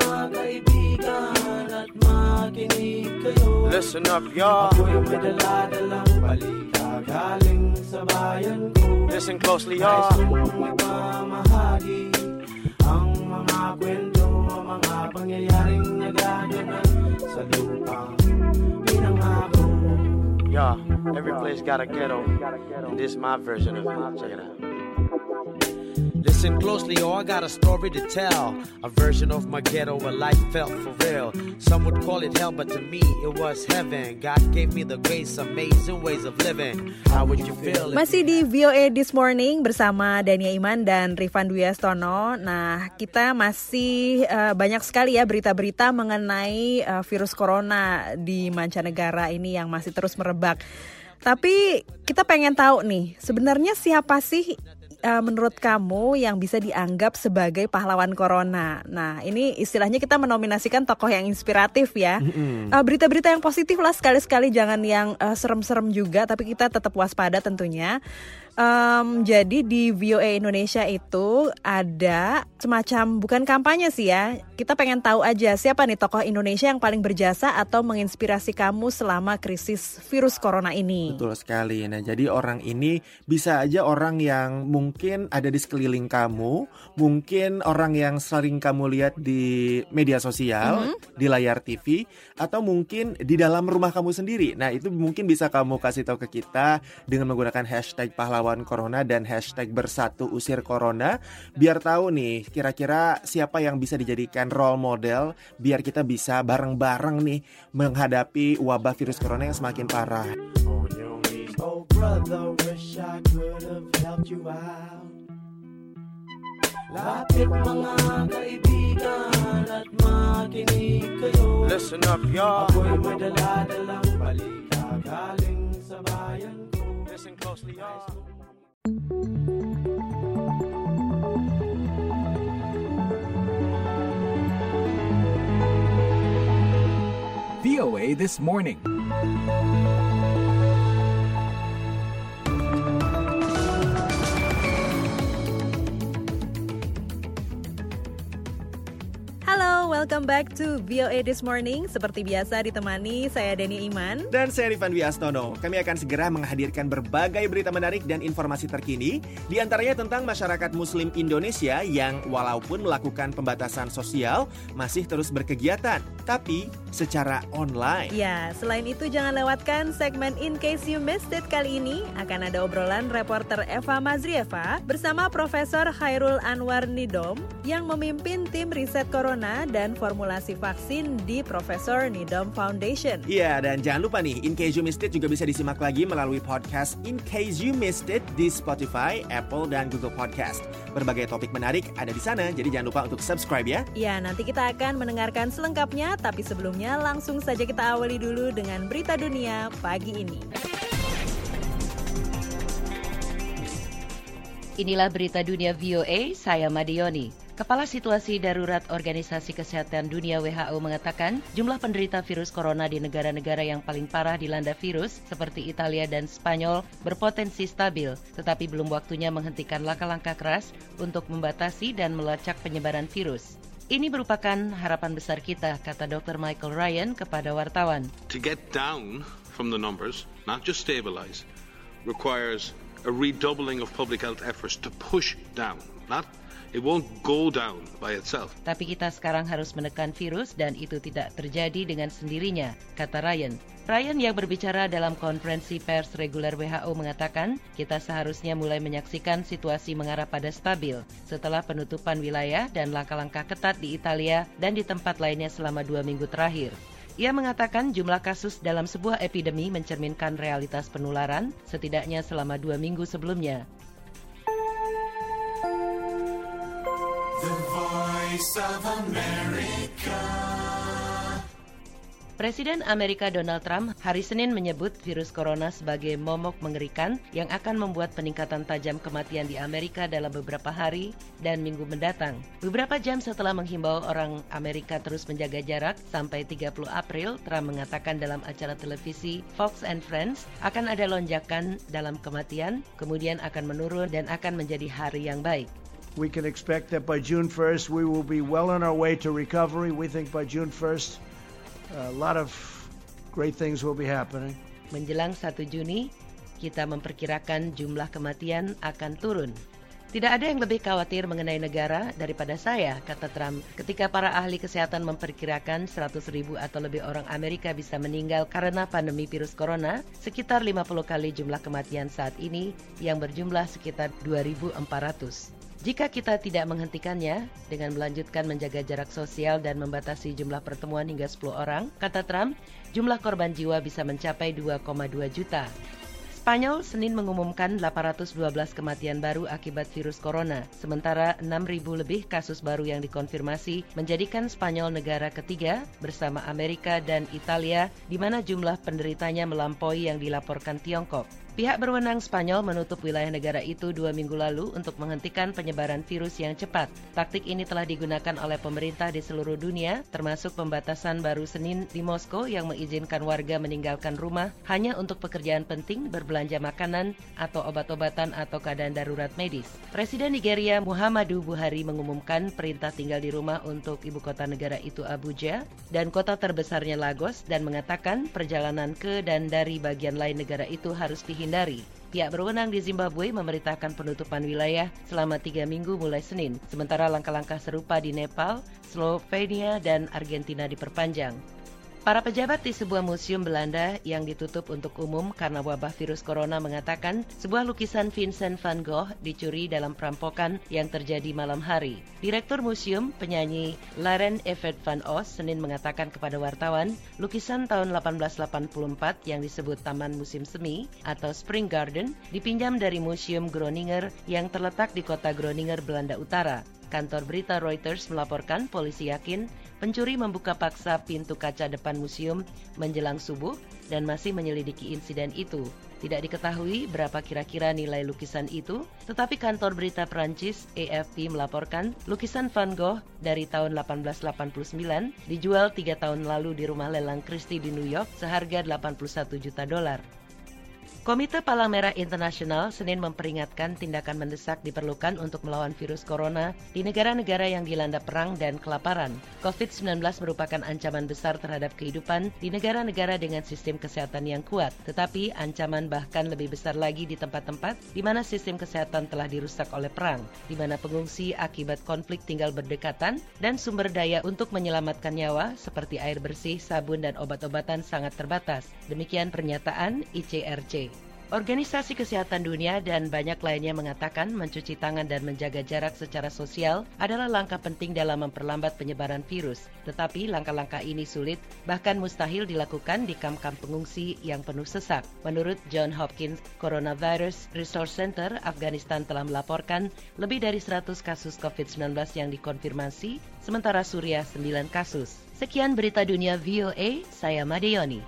kaibigan at makinig kayo. Listen up, y'all. Ako'y may dala-dalang balita galing sa bayan ko. Listen closely, y'all. Nais kong ipamahagi ang mga kwento, mga pangyayaring nagaganap sa lupang pinangako. Yeah, every place got a ghetto, and this is my version of it. Check it out. Listen closely, oh, I got a story to tell. A version of my ghetto where life felt for real. Some would call it hell, but to me it was heaven. God gave me the grace, amazing ways of living. How would you feel? Masih di VOA This Morning bersama Dania Iman dan Rifan Dwi Astono. Nah, kita masih banyak sekali ya berita-berita mengenai virus corona di mancanegara ini yang masih terus merebak. Tapi kita pengen tahu nih, sebenarnya siapa sih menurut kamu yang bisa dianggap sebagai pahlawan corona? Nah, ini istilahnya kita menominasikan tokoh yang inspiratif ya. Berita-berita yang positif lah sekali-sekali, jangan yang serem-serem juga, tapi kita tetap waspada tentunya. Jadi di VOA Indonesia itu ada semacam, bukan kampanye sih ya, kita pengen tahu aja siapa nih tokoh Indonesia yang paling berjasa atau menginspirasi kamu selama krisis virus corona ini. Betul sekali. Nah, jadi orang ini bisa aja orang yang mungkin ada di sekeliling kamu, mungkin orang yang sering kamu lihat di media sosial, di layar TV, atau mungkin di dalam rumah kamu sendiri. Nah, itu mungkin bisa kamu kasih tahu ke kita dengan menggunakan hashtag pahlawan Corona dan hashtag bersatu usir Corona, biar tahu nih kira-kira siapa yang bisa dijadikan role model biar kita bisa bareng-bareng nih menghadapi wabah virus corona yang semakin parah. Oh brother, wish I could have helped you out. Lapit mga kaibigan at makinig kayo. Listen up, y'all. Ako'y may dala-dalang balita galing sa bayan ko. Listen closely, y'all. VOA This Morning. Halo, welcome back to VOA This Morning. Seperti biasa ditemani saya Denny Iman dan saya Rifan Wiastono. Kami akan segera menghadirkan berbagai berita menarik dan informasi terkini, di antaranya tentang masyarakat Muslim Indonesia yang walaupun melakukan pembatasan sosial masih terus berkegiatan, tapi secara online. Ya, selain itu jangan lewatkan segmen In Case You Missed It kali ini. Akan ada obrolan reporter Eva Mazrieva bersama Profesor Khairul Anwar Nidom yang memimpin tim riset corona dan formulasi vaksin di Profesor Nidom Foundation. Iya, dan jangan lupa nih, In Case You Missed It juga bisa disimak lagi melalui podcast In Case You Missed It di Spotify, Apple, dan Google Podcast. Berbagai topik menarik ada di sana, jadi jangan lupa untuk subscribe ya. Ya, nanti kita akan mendengarkan selengkapnya, tapi sebelumnya langsung saja kita awali dulu dengan berita dunia pagi ini. Inilah berita dunia VOA, saya Madioni. Kepala Situasi Darurat Organisasi Kesehatan Dunia WHO mengatakan jumlah penderita virus corona di negara-negara yang paling parah dilanda virus seperti Italia dan Spanyol berpotensi stabil, tetapi belum waktunya menghentikan langkah-langkah keras untuk membatasi dan melacak penyebaran virus. Ini merupakan harapan besar kita, kata Dr. Michael Ryan kepada wartawan. To get down from the numbers, not just stabilize, requires a redoubling of public health efforts to push down, It won't go down by itself. Tapi kita sekarang harus menekan virus dan itu tidak terjadi dengan sendirinya, kata Ryan. Ryan yang berbicara dalam konferensi pers reguler WHO mengatakan, kita seharusnya mulai menyaksikan situasi mengarah pada stabil setelah penutupan wilayah dan langkah-langkah ketat di Italia dan di tempat lainnya selama 2 minggu terakhir. Ia mengatakan jumlah kasus dalam sebuah epidemi mencerminkan realitas penularan setidaknya selama 2 minggu sebelumnya. The Voice of America. Presiden Amerika Donald Trump hari Senin menyebut virus corona sebagai momok mengerikan yang akan membuat peningkatan tajam kematian di Amerika dalam beberapa hari dan minggu mendatang. Beberapa jam setelah menghimbau orang Amerika terus menjaga jarak sampai 30 April, Trump mengatakan dalam acara televisi Fox and Friends akan ada lonjakan dalam kematian, kemudian akan menurun dan akan menjadi hari yang baik. We can expect that by June 1st we will be well on our way to recovery. We think by June 1st a lot of great things will be happening. Menjelang 1 Juni, kita memperkirakan jumlah kematian akan turun. Tidak ada yang lebih khawatir mengenai negara daripada saya, kata Trump, ketika para ahli kesehatan memperkirakan 100.000 atau lebih orang Amerika bisa meninggal karena pandemi virus corona, sekitar 50 kali jumlah kematian saat ini yang berjumlah sekitar 2.400. Jika kita tidak menghentikannya dengan melanjutkan menjaga jarak sosial dan membatasi jumlah pertemuan hingga 10 orang, kata Trump, jumlah korban jiwa bisa mencapai 2,2 juta. Spanyol Senin mengumumkan 812 kematian baru akibat virus corona, sementara 6.000 lebih kasus baru yang dikonfirmasi menjadikan Spanyol negara ketiga bersama Amerika dan Italia di mana jumlah penderitanya melampaui yang dilaporkan Tiongkok. Pihak berwenang Spanyol menutup wilayah negara itu 2 minggu lalu untuk menghentikan penyebaran virus yang cepat. Taktik ini telah digunakan oleh pemerintah di seluruh dunia, termasuk pembatasan baru Senin di Moskow yang mengizinkan warga meninggalkan rumah hanya untuk pekerjaan penting, berbelanja makanan, atau obat-obatan atau keadaan darurat medis. Presiden Nigeria Muhammadu Buhari mengumumkan perintah tinggal di rumah untuk ibu kota negara itu Abuja dan kota terbesarnya Lagos dan mengatakan perjalanan ke dan dari bagian lain negara itu harus dihindari. Pihak berwenang di Zimbabwe memerintahkan penutupan wilayah selama 3 minggu mulai Senin, sementara langkah-langkah serupa di Nepal, Slovenia, dan Argentina diperpanjang. Para pejabat di sebuah museum Belanda yang ditutup untuk umum karena wabah virus corona mengatakan sebuah lukisan Vincent van Gogh dicuri dalam perampokan yang terjadi malam hari. Direktur museum, penyanyi Laren Evert van Os, Senin mengatakan kepada wartawan, lukisan tahun 1884 yang disebut Taman Musim Semi atau Spring Garden dipinjam dari Museum Groninger yang terletak di kota Groninger, Belanda Utara. Kantor berita Reuters melaporkan polisi yakin pencuri membuka paksa pintu kaca depan museum menjelang subuh dan masih menyelidiki insiden itu. Tidak diketahui berapa kira-kira nilai lukisan itu, tetapi kantor berita Prancis AFP melaporkan lukisan Van Gogh dari tahun 1889 dijual 3 tahun lalu di rumah lelang Christie di New York seharga $81 juta. Komite Palang Merah Internasional Senin memperingatkan tindakan mendesak diperlukan untuk melawan virus corona di negara-negara yang dilanda perang dan kelaparan. COVID-19 merupakan ancaman besar terhadap kehidupan di negara-negara dengan sistem kesehatan yang kuat, tetapi ancaman bahkan lebih besar lagi di tempat-tempat di mana sistem kesehatan telah dirusak oleh perang, di mana pengungsi akibat konflik tinggal berdekatan dan sumber daya untuk menyelamatkan nyawa seperti air bersih, sabun, dan obat-obatan sangat terbatas. Demikian pernyataan ICRC. Organisasi Kesehatan Dunia dan banyak lainnya mengatakan mencuci tangan dan menjaga jarak secara sosial adalah langkah penting dalam memperlambat penyebaran virus. Tetapi langkah-langkah ini sulit, bahkan mustahil dilakukan di kamp-kamp pengungsi yang penuh sesak. Menurut John Hopkins Coronavirus Resource Center, Afghanistan telah melaporkan lebih dari 100 kasus COVID-19 yang dikonfirmasi, sementara Suriah 9 kasus. Sekian berita dunia VOA, saya Madeyoni.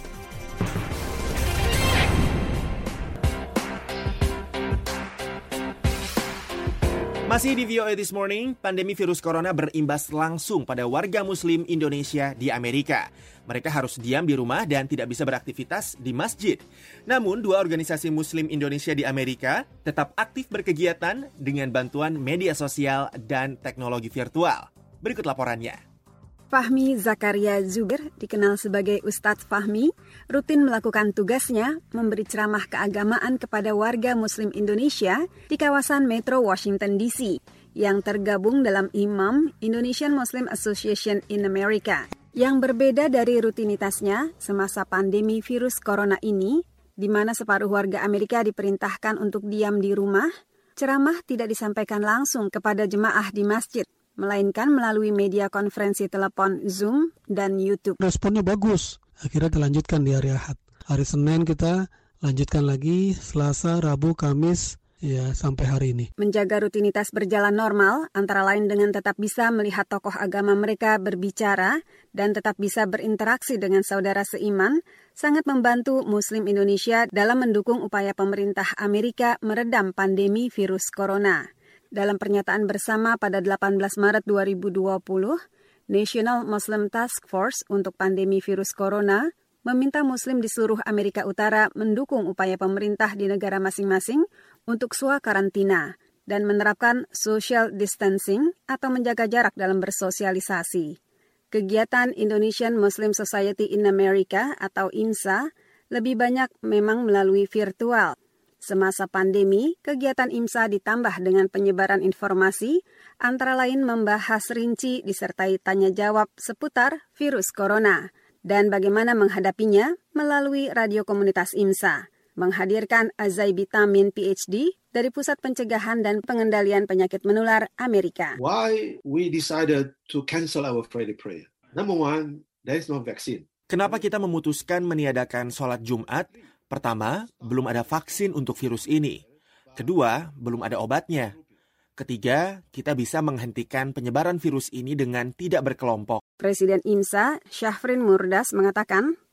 Masih di VOA This Morning, pandemi virus corona berimbas langsung pada warga muslim Indonesia di Amerika. Mereka harus diam di rumah dan tidak bisa beraktivitas di masjid. Namun, 2 organisasi muslim Indonesia di Amerika tetap aktif berkegiatan dengan bantuan media sosial dan teknologi virtual. Berikut laporannya. Fahmi Zakaria Zubair, dikenal sebagai Ustadz Fahmi, rutin melakukan tugasnya memberi ceramah keagamaan kepada warga Muslim Indonesia di kawasan Metro Washington DC yang tergabung dalam Imam Indonesian Muslim Association in America. Yang berbeda dari rutinitasnya semasa pandemi virus corona ini, di mana separuh warga Amerika diperintahkan untuk diam di rumah, ceramah tidak disampaikan langsung kepada jemaah di masjid, melainkan melalui media konferensi telepon Zoom dan YouTube. Responnya bagus. Akhirnya dilanjutkan di hari Ahad. Hari Senin kita lanjutkan lagi, Selasa, Rabu, Kamis, ya sampai hari ini. Menjaga rutinitas berjalan normal, antara lain dengan tetap bisa melihat tokoh agama mereka berbicara dan tetap bisa berinteraksi dengan saudara seiman, sangat membantu Muslim Indonesia dalam mendukung upaya pemerintah Amerika meredam pandemi virus corona. Dalam pernyataan bersama pada 18 Maret 2020, National Muslim Task Force untuk pandemi virus corona meminta Muslim di seluruh Amerika Utara mendukung upaya pemerintah di negara masing-masing untuk swakarantina dan menerapkan social distancing atau menjaga jarak dalam bersosialisasi. Kegiatan Indonesian Muslim Society in America atau IMSA lebih banyak memang melalui virtual. Semasa pandemi, kegiatan IMSA ditambah dengan penyebaran informasi, antara lain membahas rinci disertai tanya jawab seputar virus corona dan bagaimana menghadapinya melalui radio komunitas IMSA, menghadirkan Azaibi Tamin PhD dari Pusat Pencegahan dan Pengendalian Penyakit Menular Amerika. Why we decided to cancel our Friday prayer? Number one, there is no vaccine. Kenapa kita memutuskan meniadakan sholat Jumat? Pertama, belum ada vaksin untuk virus ini. Kedua, belum ada obatnya. Ketiga, kita bisa menghentikan penyebaran virus ini dengan tidak berkelompok. Presiden IMSA, Syafrin Murdas, mengatakan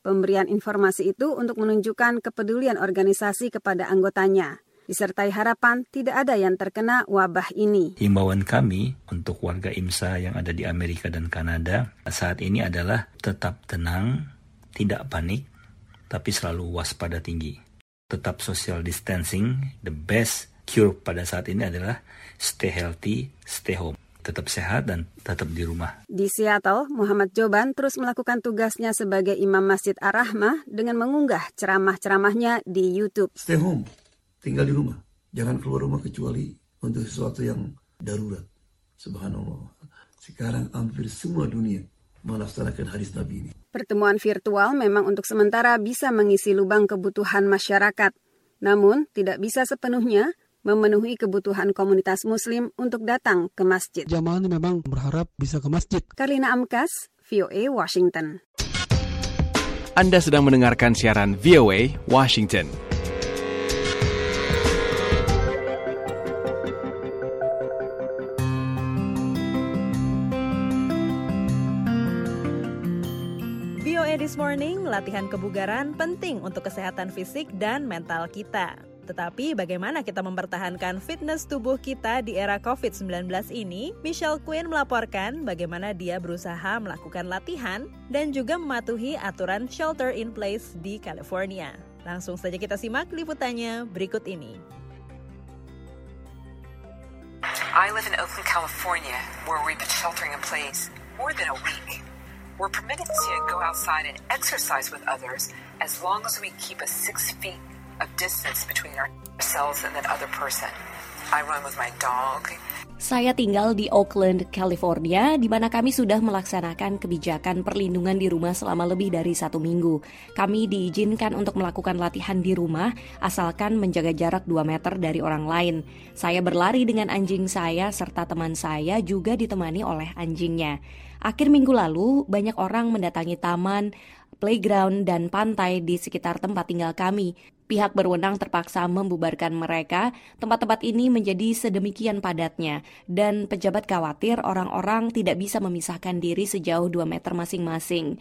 Pemberian informasi itu untuk menunjukkan kepedulian organisasi kepada anggotanya, disertai harapan tidak ada yang terkena wabah ini. Himbauan kami untuk warga IMSA yang ada di Amerika dan Kanada saat ini adalah tetap tenang, tidak panik, tapi selalu waspada tinggi. Tetap social distancing, the best cure pada saat ini adalah stay healthy, stay home. Tetap sehat dan tetap di rumah. Di Seattle, Muhammad Joban terus melakukan tugasnya sebagai imam Masjid Ar-Rahmah dengan mengunggah ceramah-ceramahnya di YouTube. Stay home, tinggal di rumah. Jangan keluar rumah kecuali untuk sesuatu yang darurat. Subhanallah. Sekarang hampir semua dunia melaksanakan hadis Nabi ini. Pertemuan virtual memang untuk sementara bisa mengisi lubang kebutuhan masyarakat. Namun, tidak bisa sepenuhnya memenuhi kebutuhan komunitas muslim untuk datang ke masjid. Jamaah ini memang berharap bisa ke masjid. Karlina Amkas, VOA Washington. Anda sedang mendengarkan siaran VOA Washington. VOA This Morning, latihan kebugaran penting untuk kesehatan fisik dan mental kita. Tetapi bagaimana kita mempertahankan fitness tubuh kita di era COVID-19 ini? Michelle Quinn melaporkan bagaimana dia berusaha melakukan latihan dan juga mematuhi aturan shelter in place di California. Langsung saja kita simak liputannya berikut ini. I live in Oakland, California, where we've been sheltering in place more than a week. We're permitted to go outside and exercise with others as long as we keep a 6 feet of distance between ourselves and that other person. I run with my dog. Saya tinggal di Oakland, California, di mana kami sudah melaksanakan kebijakan perlindungan di rumah selama lebih dari 1 minggu. Kami diizinkan untuk melakukan latihan di rumah, asalkan menjaga jarak 2 meter dari orang lain. Saya berlari dengan anjing saya, serta teman saya juga ditemani oleh anjingnya. Akhir minggu lalu, banyak orang mendatangi taman, playground, dan pantai di sekitar tempat tinggal kami. Pihak berwenang terpaksa membubarkan mereka. Tempat-tempat ini menjadi sedemikian padatnya, dan pejabat khawatir orang-orang tidak bisa memisahkan diri sejauh 2 meter masing-masing.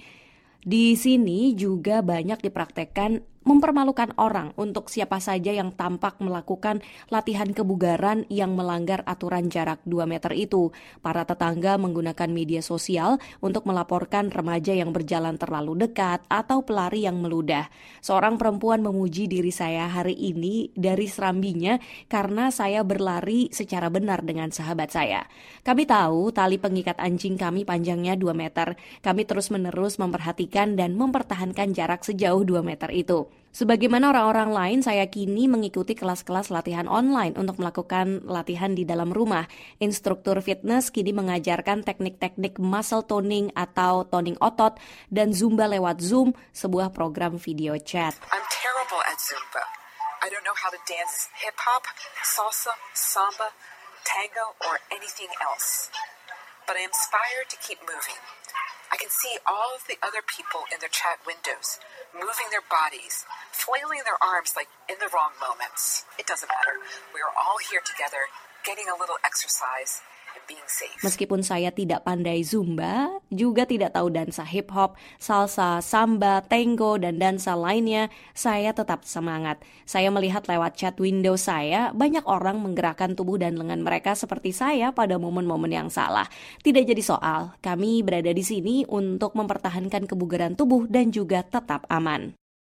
Di sini juga banyak dipraktekkan mempermalukan orang untuk siapa saja yang tampak melakukan latihan kebugaran yang melanggar aturan jarak 2 meter itu. Para tetangga menggunakan media sosial untuk melaporkan remaja yang berjalan terlalu dekat atau pelari yang meludah. Seorang perempuan memuji diri saya hari ini dari serambinya karena saya berlari secara benar dengan sahabat saya. Kami tahu tali pengikat anjing kami panjangnya 2 meter. Kami terus-menerus memperhatikan dan mempertahankan jarak sejauh 2 meter itu. Sebagaimana orang-orang lain, saya kini mengikuti kelas-kelas latihan online untuk melakukan latihan di dalam rumah. Instruktur fitness kini mengajarkan teknik-teknik muscle toning atau toning otot dan Zumba lewat Zoom, sebuah program video chat. I'm terrible at Zumba. I don't know how to dance hip-hop, salsa, samba, tango, or anything else. But I'm inspired to keep moving. I can see all of the other people in their chat windows, moving their bodies, flailing their arms like in the wrong moments. It doesn't matter. We are all here together, getting a little exercise and being safe. Meskipun saya tidak pandai Zumba, juga tidak tahu dansa hip-hop, salsa, samba, tango, dan dansa lainnya, saya tetap semangat. Saya melihat lewat chat window saya, banyak orang menggerakkan tubuh dan lengan mereka seperti saya pada momen-momen yang salah. Tidak jadi soal, kami berada di sini untuk mempertahankan kebugaran tubuh dan juga tetap aman.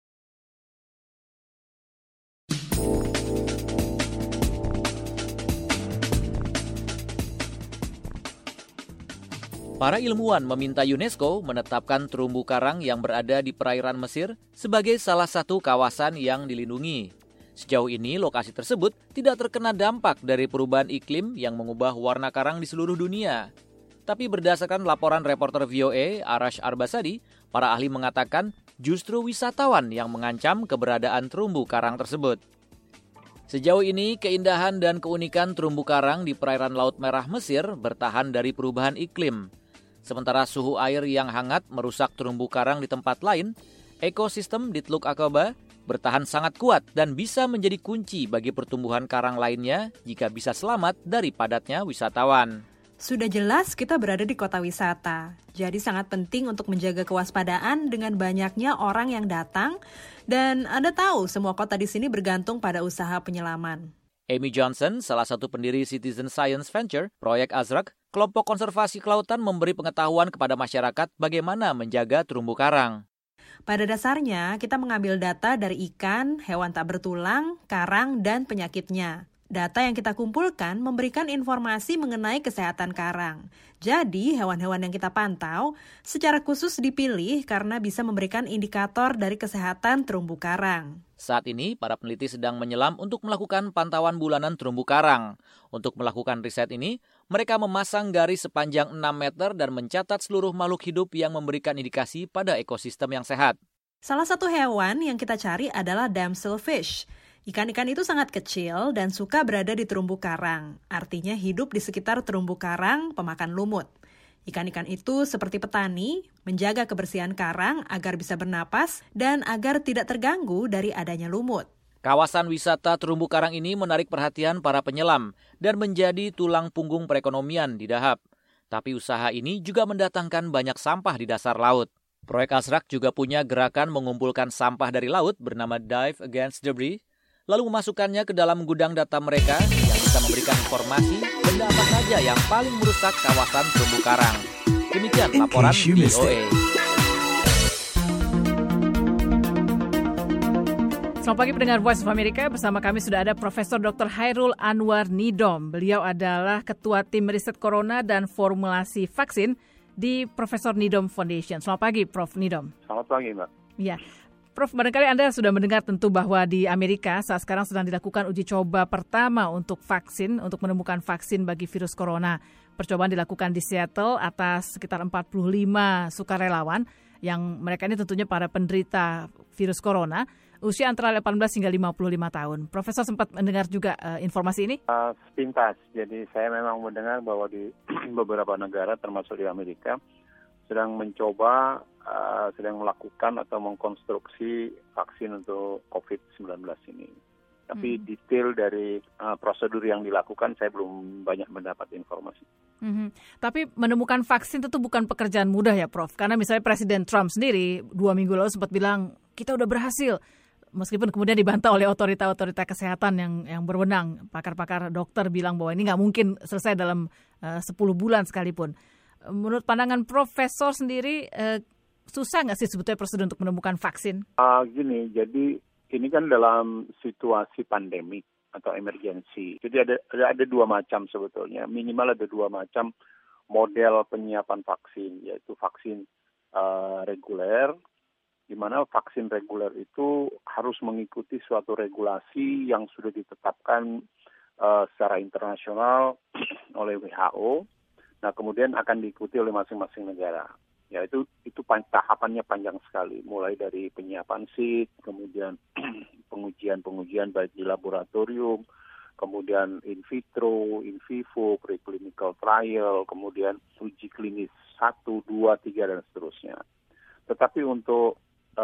Para ilmuwan meminta UNESCO menetapkan terumbu karang yang berada di perairan Mesir sebagai salah satu kawasan yang dilindungi. Sejauh ini, lokasi tersebut tidak terkena dampak dari perubahan iklim yang mengubah warna karang di seluruh dunia. Tapi berdasarkan laporan reporter VOA, Arash Arbasadi, para ahli mengatakan justru wisatawan yang mengancam keberadaan terumbu karang tersebut. Sejauh ini, keindahan dan keunikan terumbu karang di perairan Laut Merah Mesir bertahan dari perubahan iklim. Sementara suhu air yang hangat merusak terumbu karang di tempat lain, ekosistem di Teluk Aqaba bertahan sangat kuat dan bisa menjadi kunci bagi pertumbuhan karang lainnya jika bisa selamat dari padatnya wisatawan. Sudah jelas kita berada di kota wisata, jadi sangat penting untuk menjaga kewaspadaan dengan banyaknya orang yang datang, dan Anda tahu semua kota di sini bergantung pada usaha penyelaman. Amy Johnson, salah satu pendiri Citizen Science Venture, Proyek Azrak, kelompok konservasi kelautan memberi pengetahuan kepada masyarakat bagaimana menjaga terumbu karang. Pada dasarnya, kita mengambil data dari ikan, hewan tak bertulang, karang, dan penyakitnya. Data yang kita kumpulkan memberikan informasi mengenai kesehatan karang. Jadi, hewan-hewan yang kita pantau secara khusus dipilih karena bisa memberikan indikator dari kesehatan terumbu karang. Saat ini, para peneliti sedang menyelam untuk melakukan pantauan bulanan terumbu karang. Untuk melakukan riset ini, mereka memasang garis sepanjang 6 meter dan mencatat seluruh makhluk hidup yang memberikan indikasi pada ekosistem yang sehat. Salah satu hewan yang kita cari adalah damselfish. Ikan-ikan itu sangat kecil dan suka berada di terumbu karang, artinya hidup di sekitar terumbu karang pemakan lumut. Ikan-ikan itu seperti petani, menjaga kebersihan karang agar bisa bernapas dan agar tidak terganggu dari adanya lumut. Kawasan wisata terumbu karang ini menarik perhatian para penyelam dan menjadi tulang punggung perekonomian di Dahab. Tapi usaha ini juga mendatangkan banyak sampah di dasar laut. Proyek Azrak juga punya gerakan mengumpulkan sampah dari laut bernama Dive Against Debris, lalu memasukkannya ke dalam gudang data mereka yang bisa memberikan informasi benda apa saja yang paling merusak kawasan terumbu karang. Demikian laporan VOA. Selamat pagi pendengar Voice of America, bersama kami sudah ada Profesor Dr. Hairul Anwar Nidom. Beliau adalah Ketua Tim Riset Corona dan Formulasi Vaksin di Profesor Nidom Foundation. Selamat pagi Prof. Nidom. Selamat pagi Mbak. Ya. Prof, barangkali Anda sudah mendengar tentu bahwa di Amerika saat sekarang sedang dilakukan uji coba pertama untuk vaksin, untuk menemukan vaksin bagi virus corona. Percobaan dilakukan di Seattle atas sekitar 45 sukarelawan yang mereka ini tentunya para penderita virus corona, usia antara 18 hingga 55 tahun. Profesor sempat mendengar juga informasi ini? Sepintas, jadi saya memang mendengar bahwa di beberapa negara termasuk di Amerika sedang mencoba, sedang melakukan atau mengkonstruksi vaksin untuk COVID-19 ini. Tapi detail dari prosedur yang dilakukan saya belum banyak mendapat informasi. Tapi menemukan vaksin itu bukan pekerjaan mudah ya Prof. Karena misalnya Presiden Trump sendiri 2 minggu lalu sempat bilang kita udah berhasil. Meskipun kemudian dibantah oleh otorita-otorita kesehatan yang berwenang. Pakar-pakar dokter bilang bahwa ini nggak mungkin selesai dalam 10 bulan sekalipun. Menurut pandangan Profesor sendiri, susah nggak sih sebetulnya prosedur untuk menemukan vaksin? Gini, jadi ini kan dalam situasi pandemik atau emergensi. Jadi ada dua macam sebetulnya. Minimal ada dua macam model penyiapan vaksin, yaitu vaksin reguler, di mana vaksin reguler itu harus mengikuti suatu regulasi yang sudah ditetapkan secara internasional oleh WHO. Nah, kemudian akan diikuti oleh masing-masing negara. Ya, itu tahapannya panjang sekali, mulai dari penyiapan seed, kemudian pengujian baik di laboratorium, kemudian in vitro, in vivo, preclinical trial, kemudian uji klinis 1, 2, 3, dan seterusnya. Tetapi untuk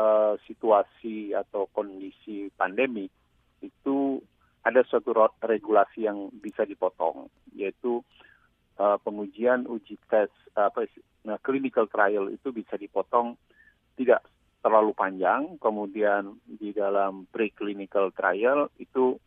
situasi atau kondisi pandemi, itu ada suatu regulasi yang bisa dipotong, yaitu pengujian uji tes clinical trial itu bisa dipotong tidak terlalu panjang. Kemudian di dalam preclinical trial itu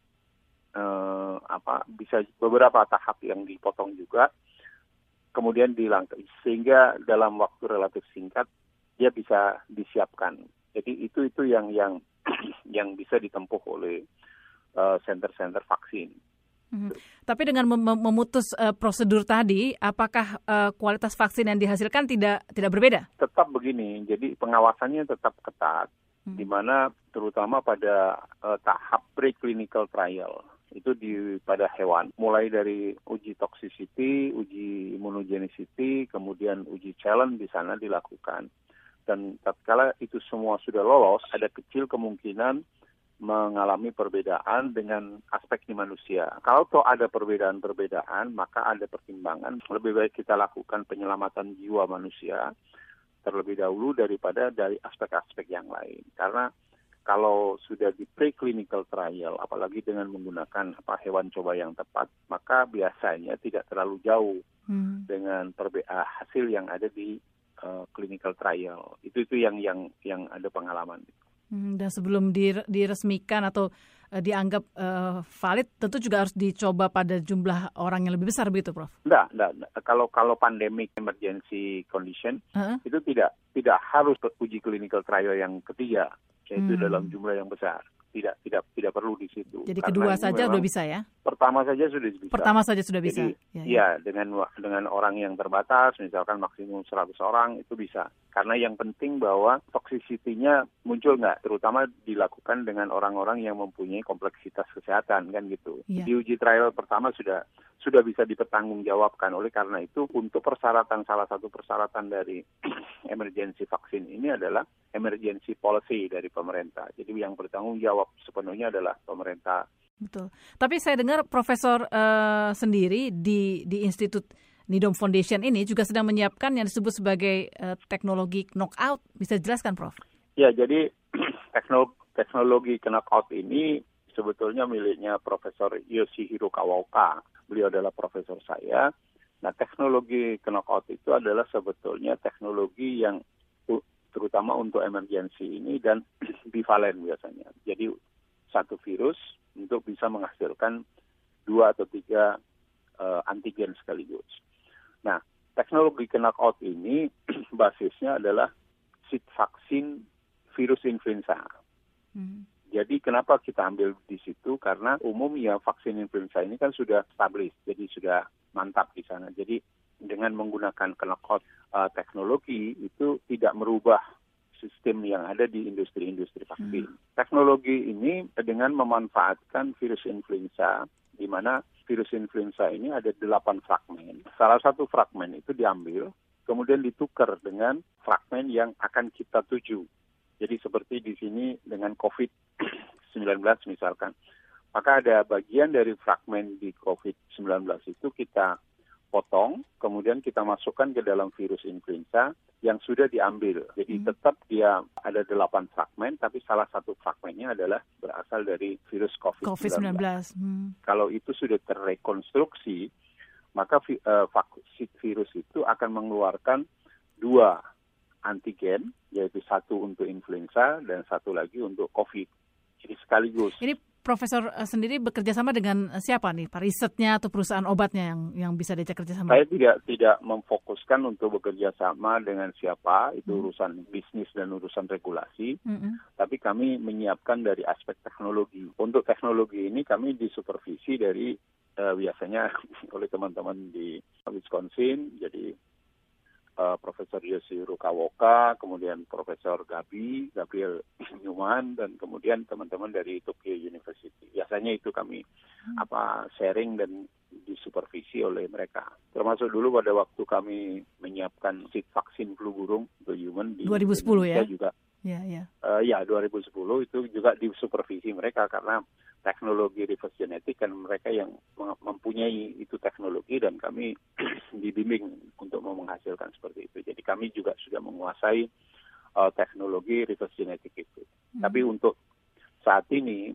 bisa beberapa tahap yang dipotong juga, kemudian dilangkai sehingga dalam waktu relatif singkat dia bisa disiapkan. Jadi itu yang yang bisa ditempuh oleh center-center vaksin. Tapi dengan memutus prosedur tadi, apakah kualitas vaksin yang dihasilkan tidak berbeda? Tetap begini, jadi pengawasannya tetap ketat, di mana terutama pada tahap preclinical trial itu pada hewan, mulai dari uji toxicity, uji immunogenicity, kemudian uji challenge di sana dilakukan. Dan tatkala itu semua sudah lolos, ada kecil kemungkinan mengalami perbedaan dengan aspek di manusia. Kalau toh ada perbedaan-perbedaan, maka ada pertimbangan. Lebih baik kita lakukan penyelamatan jiwa manusia terlebih dahulu daripada dari aspek-aspek yang lain. Karena kalau sudah di preclinical trial, apalagi dengan menggunakan hewan coba yang tepat, maka biasanya tidak terlalu jauh dengan hasil yang ada di clinical trial. Itu yang ada pengalaman. Dan sebelum diresmikan atau dianggap valid, tentu juga harus dicoba pada jumlah orang yang lebih besar begitu, Prof? Enggak. Kalau pandemic emergency condition, itu tidak harus uji clinical trial yang ketiga, yaitu dalam jumlah yang besar. Tidak perlu di situ. Jadi kedua saja sudah bisa ya? Pertama saja sudah bisa. Pertama saja sudah bisa. Jadi, ya, dengan orang yang terbatas, misalkan maksimum 100 orang itu bisa. Karena yang penting bahwa toxicity-nya muncul nggak, terutama dilakukan dengan orang-orang yang mempunyai kompleksitas kesehatan kan gitu. Di uji trial pertama sudah bisa dipertanggungjawabkan. Oleh karena itu, untuk salah satu persyaratan dari emergency vaksin ini adalah emergency policy dari pemerintah. Jadi yang bertanggung jawab sepenuhnya adalah pemerintah. Betul. Tapi saya dengar Profesor sendiri di Institut Nidom Foundation ini juga sedang menyiapkan yang disebut sebagai teknologi knockout. Bisa dijelaskan, Prof? Ya, jadi teknologi knockout ini sebetulnya miliknya Profesor Yoshihiro Kawaoka. Beliau adalah profesor saya. Nah, teknologi knockout itu adalah sebetulnya teknologi yang terutama untuk emergensi ini dan bivalen biasanya. Jadi satu virus untuk bisa menghasilkan 2 atau 3 antigen sekaligus. Nah, teknologi knockout ini basisnya adalah seed vaksin virus influenza. Jadi kenapa kita ambil di situ? Karena umumnya vaksin influenza ini kan sudah established, jadi sudah mantap di sana. Jadi dengan menggunakan knockout teknologi itu tidak merubah sistem yang ada di industri-industri vaksin. Teknologi ini dengan memanfaatkan virus influenza, di mana virus influenza ini ada 8 fragmen. Salah satu fragmen itu diambil, kemudian ditukar dengan fragmen yang akan kita tuju. Jadi seperti di sini dengan COVID-19 misalkan. Maka ada bagian dari fragmen di COVID-19 itu kita potong, kemudian kita masukkan ke dalam virus influenza yang sudah diambil. Jadi tetap dia ada 8 fragmen, tapi salah satu fragmennya adalah berasal dari virus COVID-19. Kalau itu sudah terrekonstruksi, maka virus itu akan mengeluarkan 2 antigen, yaitu satu untuk influenza dan satu lagi untuk COVID. Jadi sekaligus. Ini Profesor sendiri bekerja sama dengan siapa nih? Pak risetnya atau perusahaan obatnya yang bisa diajak kerjasama? Saya tidak memfokuskan untuk bekerja sama dengan siapa, itu urusan bisnis dan urusan regulasi. Tapi kami menyiapkan dari aspek teknologi. Untuk teknologi ini kami disupervisi dari biasanya oleh teman-teman di Wisconsin, jadi Profesor Yoshihiro Kawaoka, kemudian Profesor Gabriel Newman, dan kemudian teman-teman dari Tokyo University. Biasanya itu kami sharing dan disupervisi oleh mereka. Termasuk dulu pada waktu kami menyiapkan seed vaksin flu burung untuk human di 2010 Indonesia ya? Juga. Ya, 2010 itu juga disupervisi mereka karena teknologi reverse genetik kan mereka yang mempunyai itu teknologi dan kami dibimbing untuk menghasilkan seperti itu. Jadi kami juga sudah menguasai teknologi reverse genetik itu. Tapi untuk saat ini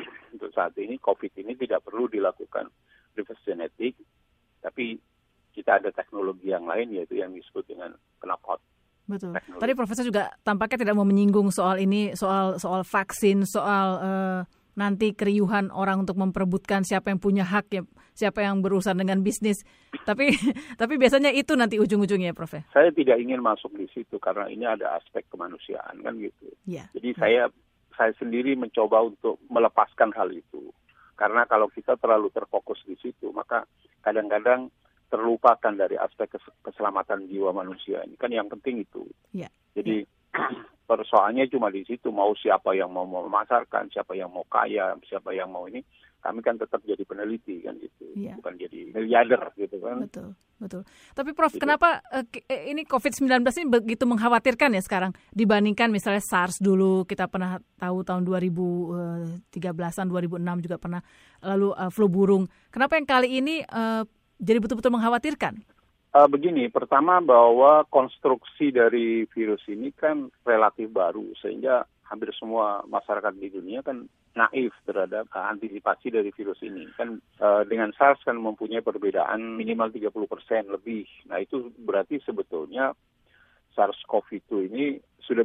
COVID ini tidak perlu dilakukan reverse genetik, tapi kita ada teknologi yang lain yaitu yang disebut dengan knockout. Betul. Tadi Profesor juga tampaknya tidak mau menyinggung soal ini, soal vaksin, soal nanti keriuhan orang untuk memperebutkan siapa yang punya hak, ya, siapa yang berurusan dengan bisnis. Tapi biasanya itu nanti ujung-ujungnya, Prof. Saya tidak ingin masuk di situ karena ini ada aspek kemanusiaan kan gitu. Jadi saya sendiri mencoba untuk melepaskan hal itu. Karena kalau kita terlalu terfokus di situ, maka kadang-kadang terlupakan dari aspek keselamatan jiwa manusia. Ini kan yang penting itu. Jadi persoalannya cuma di situ, mau siapa yang mau memasarkan, siapa yang mau kaya, siapa yang mau ini, kami kan tetap jadi peneliti kan gitu, bukan jadi miliarder gitu kan. Betul. Tapi Prof, kenapa ini COVID-19 ini begitu mengkhawatirkan ya sekarang dibandingkan misalnya SARS dulu, kita pernah tahu tahun 2013-an, 2006 juga pernah, lalu flu burung. Kenapa yang kali ini jadi betul-betul mengkhawatirkan? Begini, pertama bahwa konstruksi dari virus ini kan relatif baru, sehingga hampir semua masyarakat di dunia kan naif terhadap antisipasi dari virus ini. Kan dengan SARS kan mempunyai perbedaan minimal 30% lebih. Nah itu berarti sebetulnya SARS-CoV-2 ini sudah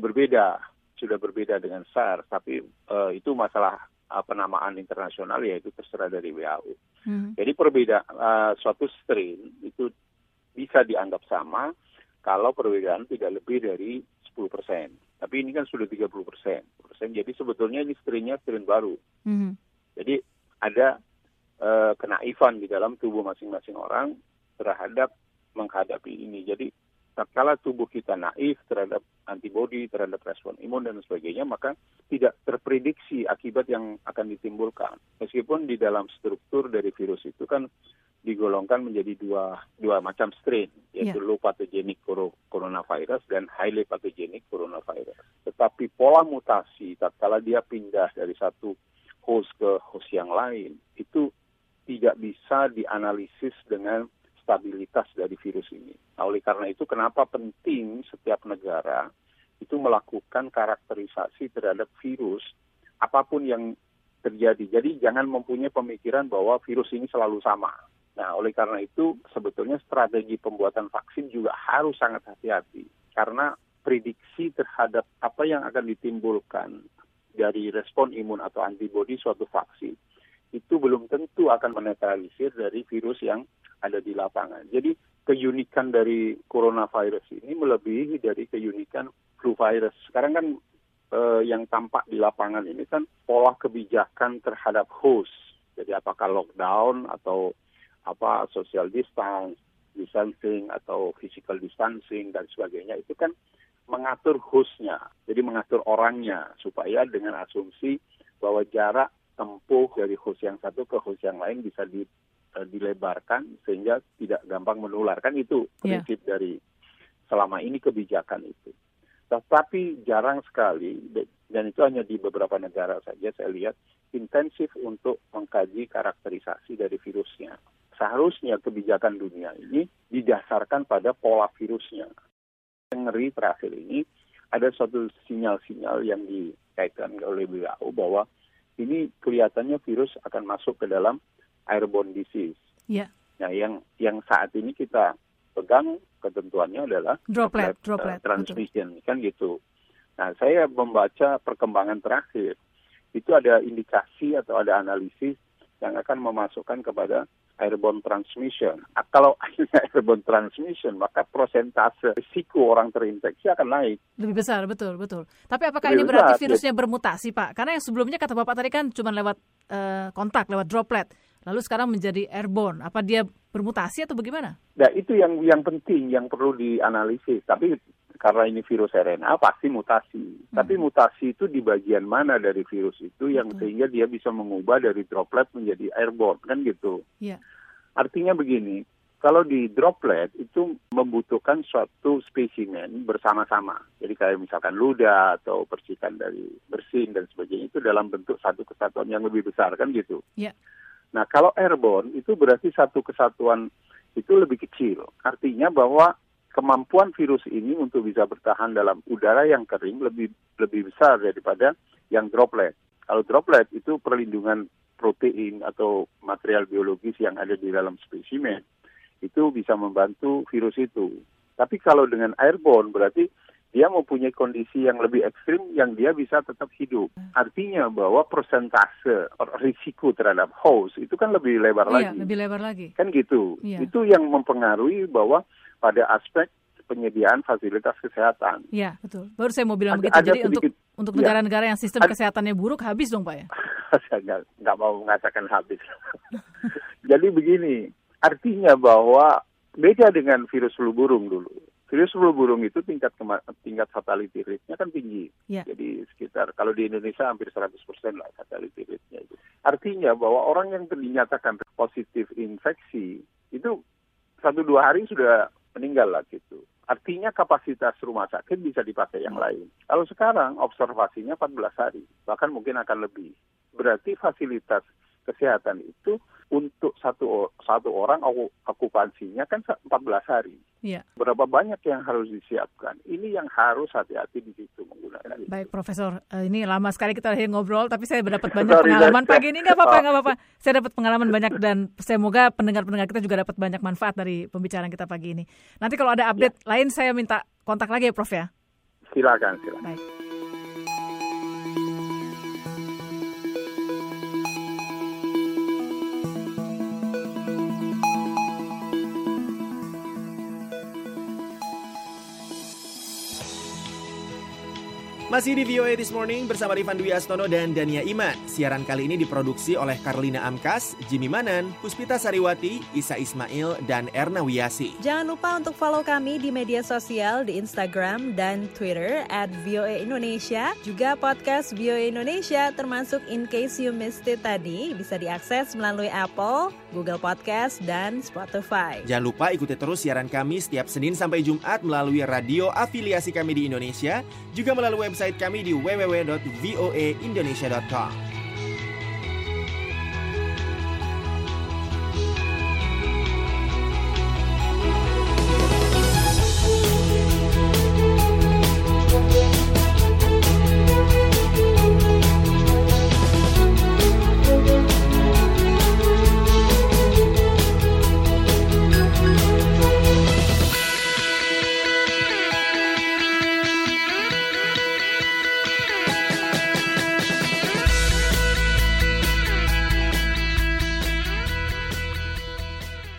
berbeda dengan SARS, tapi itu masalah penamaan internasional, yaitu terserah dari WHO. Jadi suatu strain itu bisa dianggap sama kalau perbedaan tidak lebih dari 10%. Tapi ini kan sudah 30%. Jadi sebetulnya ini strain baru. Jadi ada kenaifan di dalam tubuh masing-masing orang terhadap menghadapi ini. Jadi tatkala tubuh kita naif terhadap antibodi, terhadap respon imun dan sebagainya, maka tidak terprediksi akibat yang akan ditimbulkan. Meskipun di dalam struktur dari virus itu kan digolongkan menjadi dua macam strain, yaitu low pathogenic coronavirus dan highly pathogenic coronavirus. Tetapi pola mutasi tatkala dia pindah dari satu host ke host yang lain, itu tidak bisa dianalisis dengan stabilitas dari virus ini. Nah, oleh karena itu kenapa penting setiap negara itu melakukan karakterisasi terhadap virus apapun yang terjadi. Jadi jangan mempunyai pemikiran bahwa virus ini selalu sama. Nah, oleh karena itu sebetulnya strategi pembuatan vaksin juga harus sangat hati-hati. Karena prediksi terhadap apa yang akan ditimbulkan dari respon imun atau antibodi suatu vaksin itu belum tentu akan menetralisir dari virus yang ada di lapangan. Jadi keunikan dari coronavirus ini melebihi dari keunikan flu virus. Sekarang kan yang tampak di lapangan ini kan pola kebijakan terhadap host. Jadi apakah lockdown atau social distancing atau physical distancing dan sebagainya, itu kan mengatur hostnya. Jadi mengatur orangnya supaya dengan asumsi bahwa jarak tempuh dari host yang satu ke host yang lain bisa dilebarkan sehingga tidak gampang menular. Kan itu prinsip dari selama ini kebijakan itu. Tetapi jarang sekali, dan itu hanya di beberapa negara saja saya lihat, intensif untuk mengkaji karakterisasi dari virusnya. Seharusnya kebijakan dunia ini didasarkan pada pola virusnya. Yang ngeri terakhir ini, ada suatu sinyal-sinyal yang dikaitkan oleh WHO bahwa ini kelihatannya virus akan masuk ke dalam airborne disease. Nah, yang saat ini kita pegang ketentuannya adalah droplet transmission, kan gitu. Nah, saya membaca perkembangan terakhir, itu ada indikasi atau ada analisis yang akan memasukkan kepada airborne transmission. Kalau airborne transmission, maka prosentase risiko orang terinfeksi akan naik. Lebih besar, betul. Tapi apakah ini berarti virusnya bermutasi, Pak? Karena yang sebelumnya kata Bapak tadi kan cuma lewat kontak, lewat droplet. Lalu sekarang menjadi airborne. Apa dia bermutasi atau bagaimana? Nah, itu yang penting, yang perlu dianalisis. Tapi karena ini virus RNA, pasti mutasi. Tapi mutasi itu di bagian mana dari virus itu yang sehingga dia bisa mengubah dari droplet menjadi airborne, kan gitu. Artinya begini, kalau di droplet itu membutuhkan suatu spesimen bersama-sama. Jadi kayak misalkan ludah atau percikan dari bersin dan sebagainya, itu dalam bentuk satu kesatuan yang lebih besar, kan gitu. Nah, kalau airborne itu berarti satu kesatuan itu lebih kecil. Artinya bahwa kemampuan virus ini untuk bisa bertahan dalam udara yang kering lebih besar daripada yang droplet. Kalau droplet itu perlindungan protein atau material biologis yang ada di dalam spesimen, itu bisa membantu virus itu. Tapi kalau dengan airborne berarti dia mempunyai kondisi yang lebih ekstrim yang dia bisa tetap hidup. Artinya bahwa persentase risiko terhadap host itu kan lebih lebar lagi. Lebih lebar lagi. Kan gitu. Itu yang mempengaruhi bahwa pada aspek penyediaan fasilitas kesehatan. Iya, betul. Baru saya mau bilang begitu. Jadi untuk negara-negara yang sistem kesehatannya buruk, habis dong, Pak ya? Saya nggak mau mengatakan habis. Jadi begini, artinya bahwa beda dengan virus flu burung dulu. Virus flu burung itu tingkat fatality rate-nya kan tinggi. Jadi sekitar, kalau di Indonesia hampir 100% lah fatality rate-nya itu. Artinya bahwa orang yang dinyatakan positif infeksi, itu 1-2 hari sudah meninggal lah gitu. Artinya kapasitas rumah sakit bisa dipakai yang lain. Kalau sekarang observasinya 14 hari, bahkan mungkin akan lebih. Berarti fasilitas kesehatan itu untuk satu orang okupansinya kan 14 hari. Iya. Berapa banyak yang harus disiapkan? Ini yang harus hati-hati di situ menggunakan. Baik, Profesor. Ini lama sekali kita ngobrol, tapi saya dapat banyak pengalaman pagi ini. Nggak apa-apa. Saya dapat pengalaman banyak dan semoga pendengar-pendengar kita juga dapat banyak manfaat dari pembicaraan kita pagi ini. Nanti kalau ada update lain, saya minta kontak lagi ya, Prof ya. Silakan. Baik. Masih di VOA This Morning bersama Rifan Dwi Astono dan Dania Iman. Siaran kali ini diproduksi oleh Karlina Amkas, Jimmy Manan, Puspita Sariwati, Isa Ismail, dan Erna Wiyasi. Jangan lupa untuk follow kami di media sosial di Instagram dan Twitter @VOA Indonesia. Juga podcast VOA Indonesia termasuk In Case You Missed It tadi bisa diakses melalui Apple, Google Podcast, dan Spotify. Jangan lupa ikuti terus siaran kami setiap Senin sampai Jumat melalui radio afiliasi kami di Indonesia, juga melalui website kami di www.voaindonesia.com.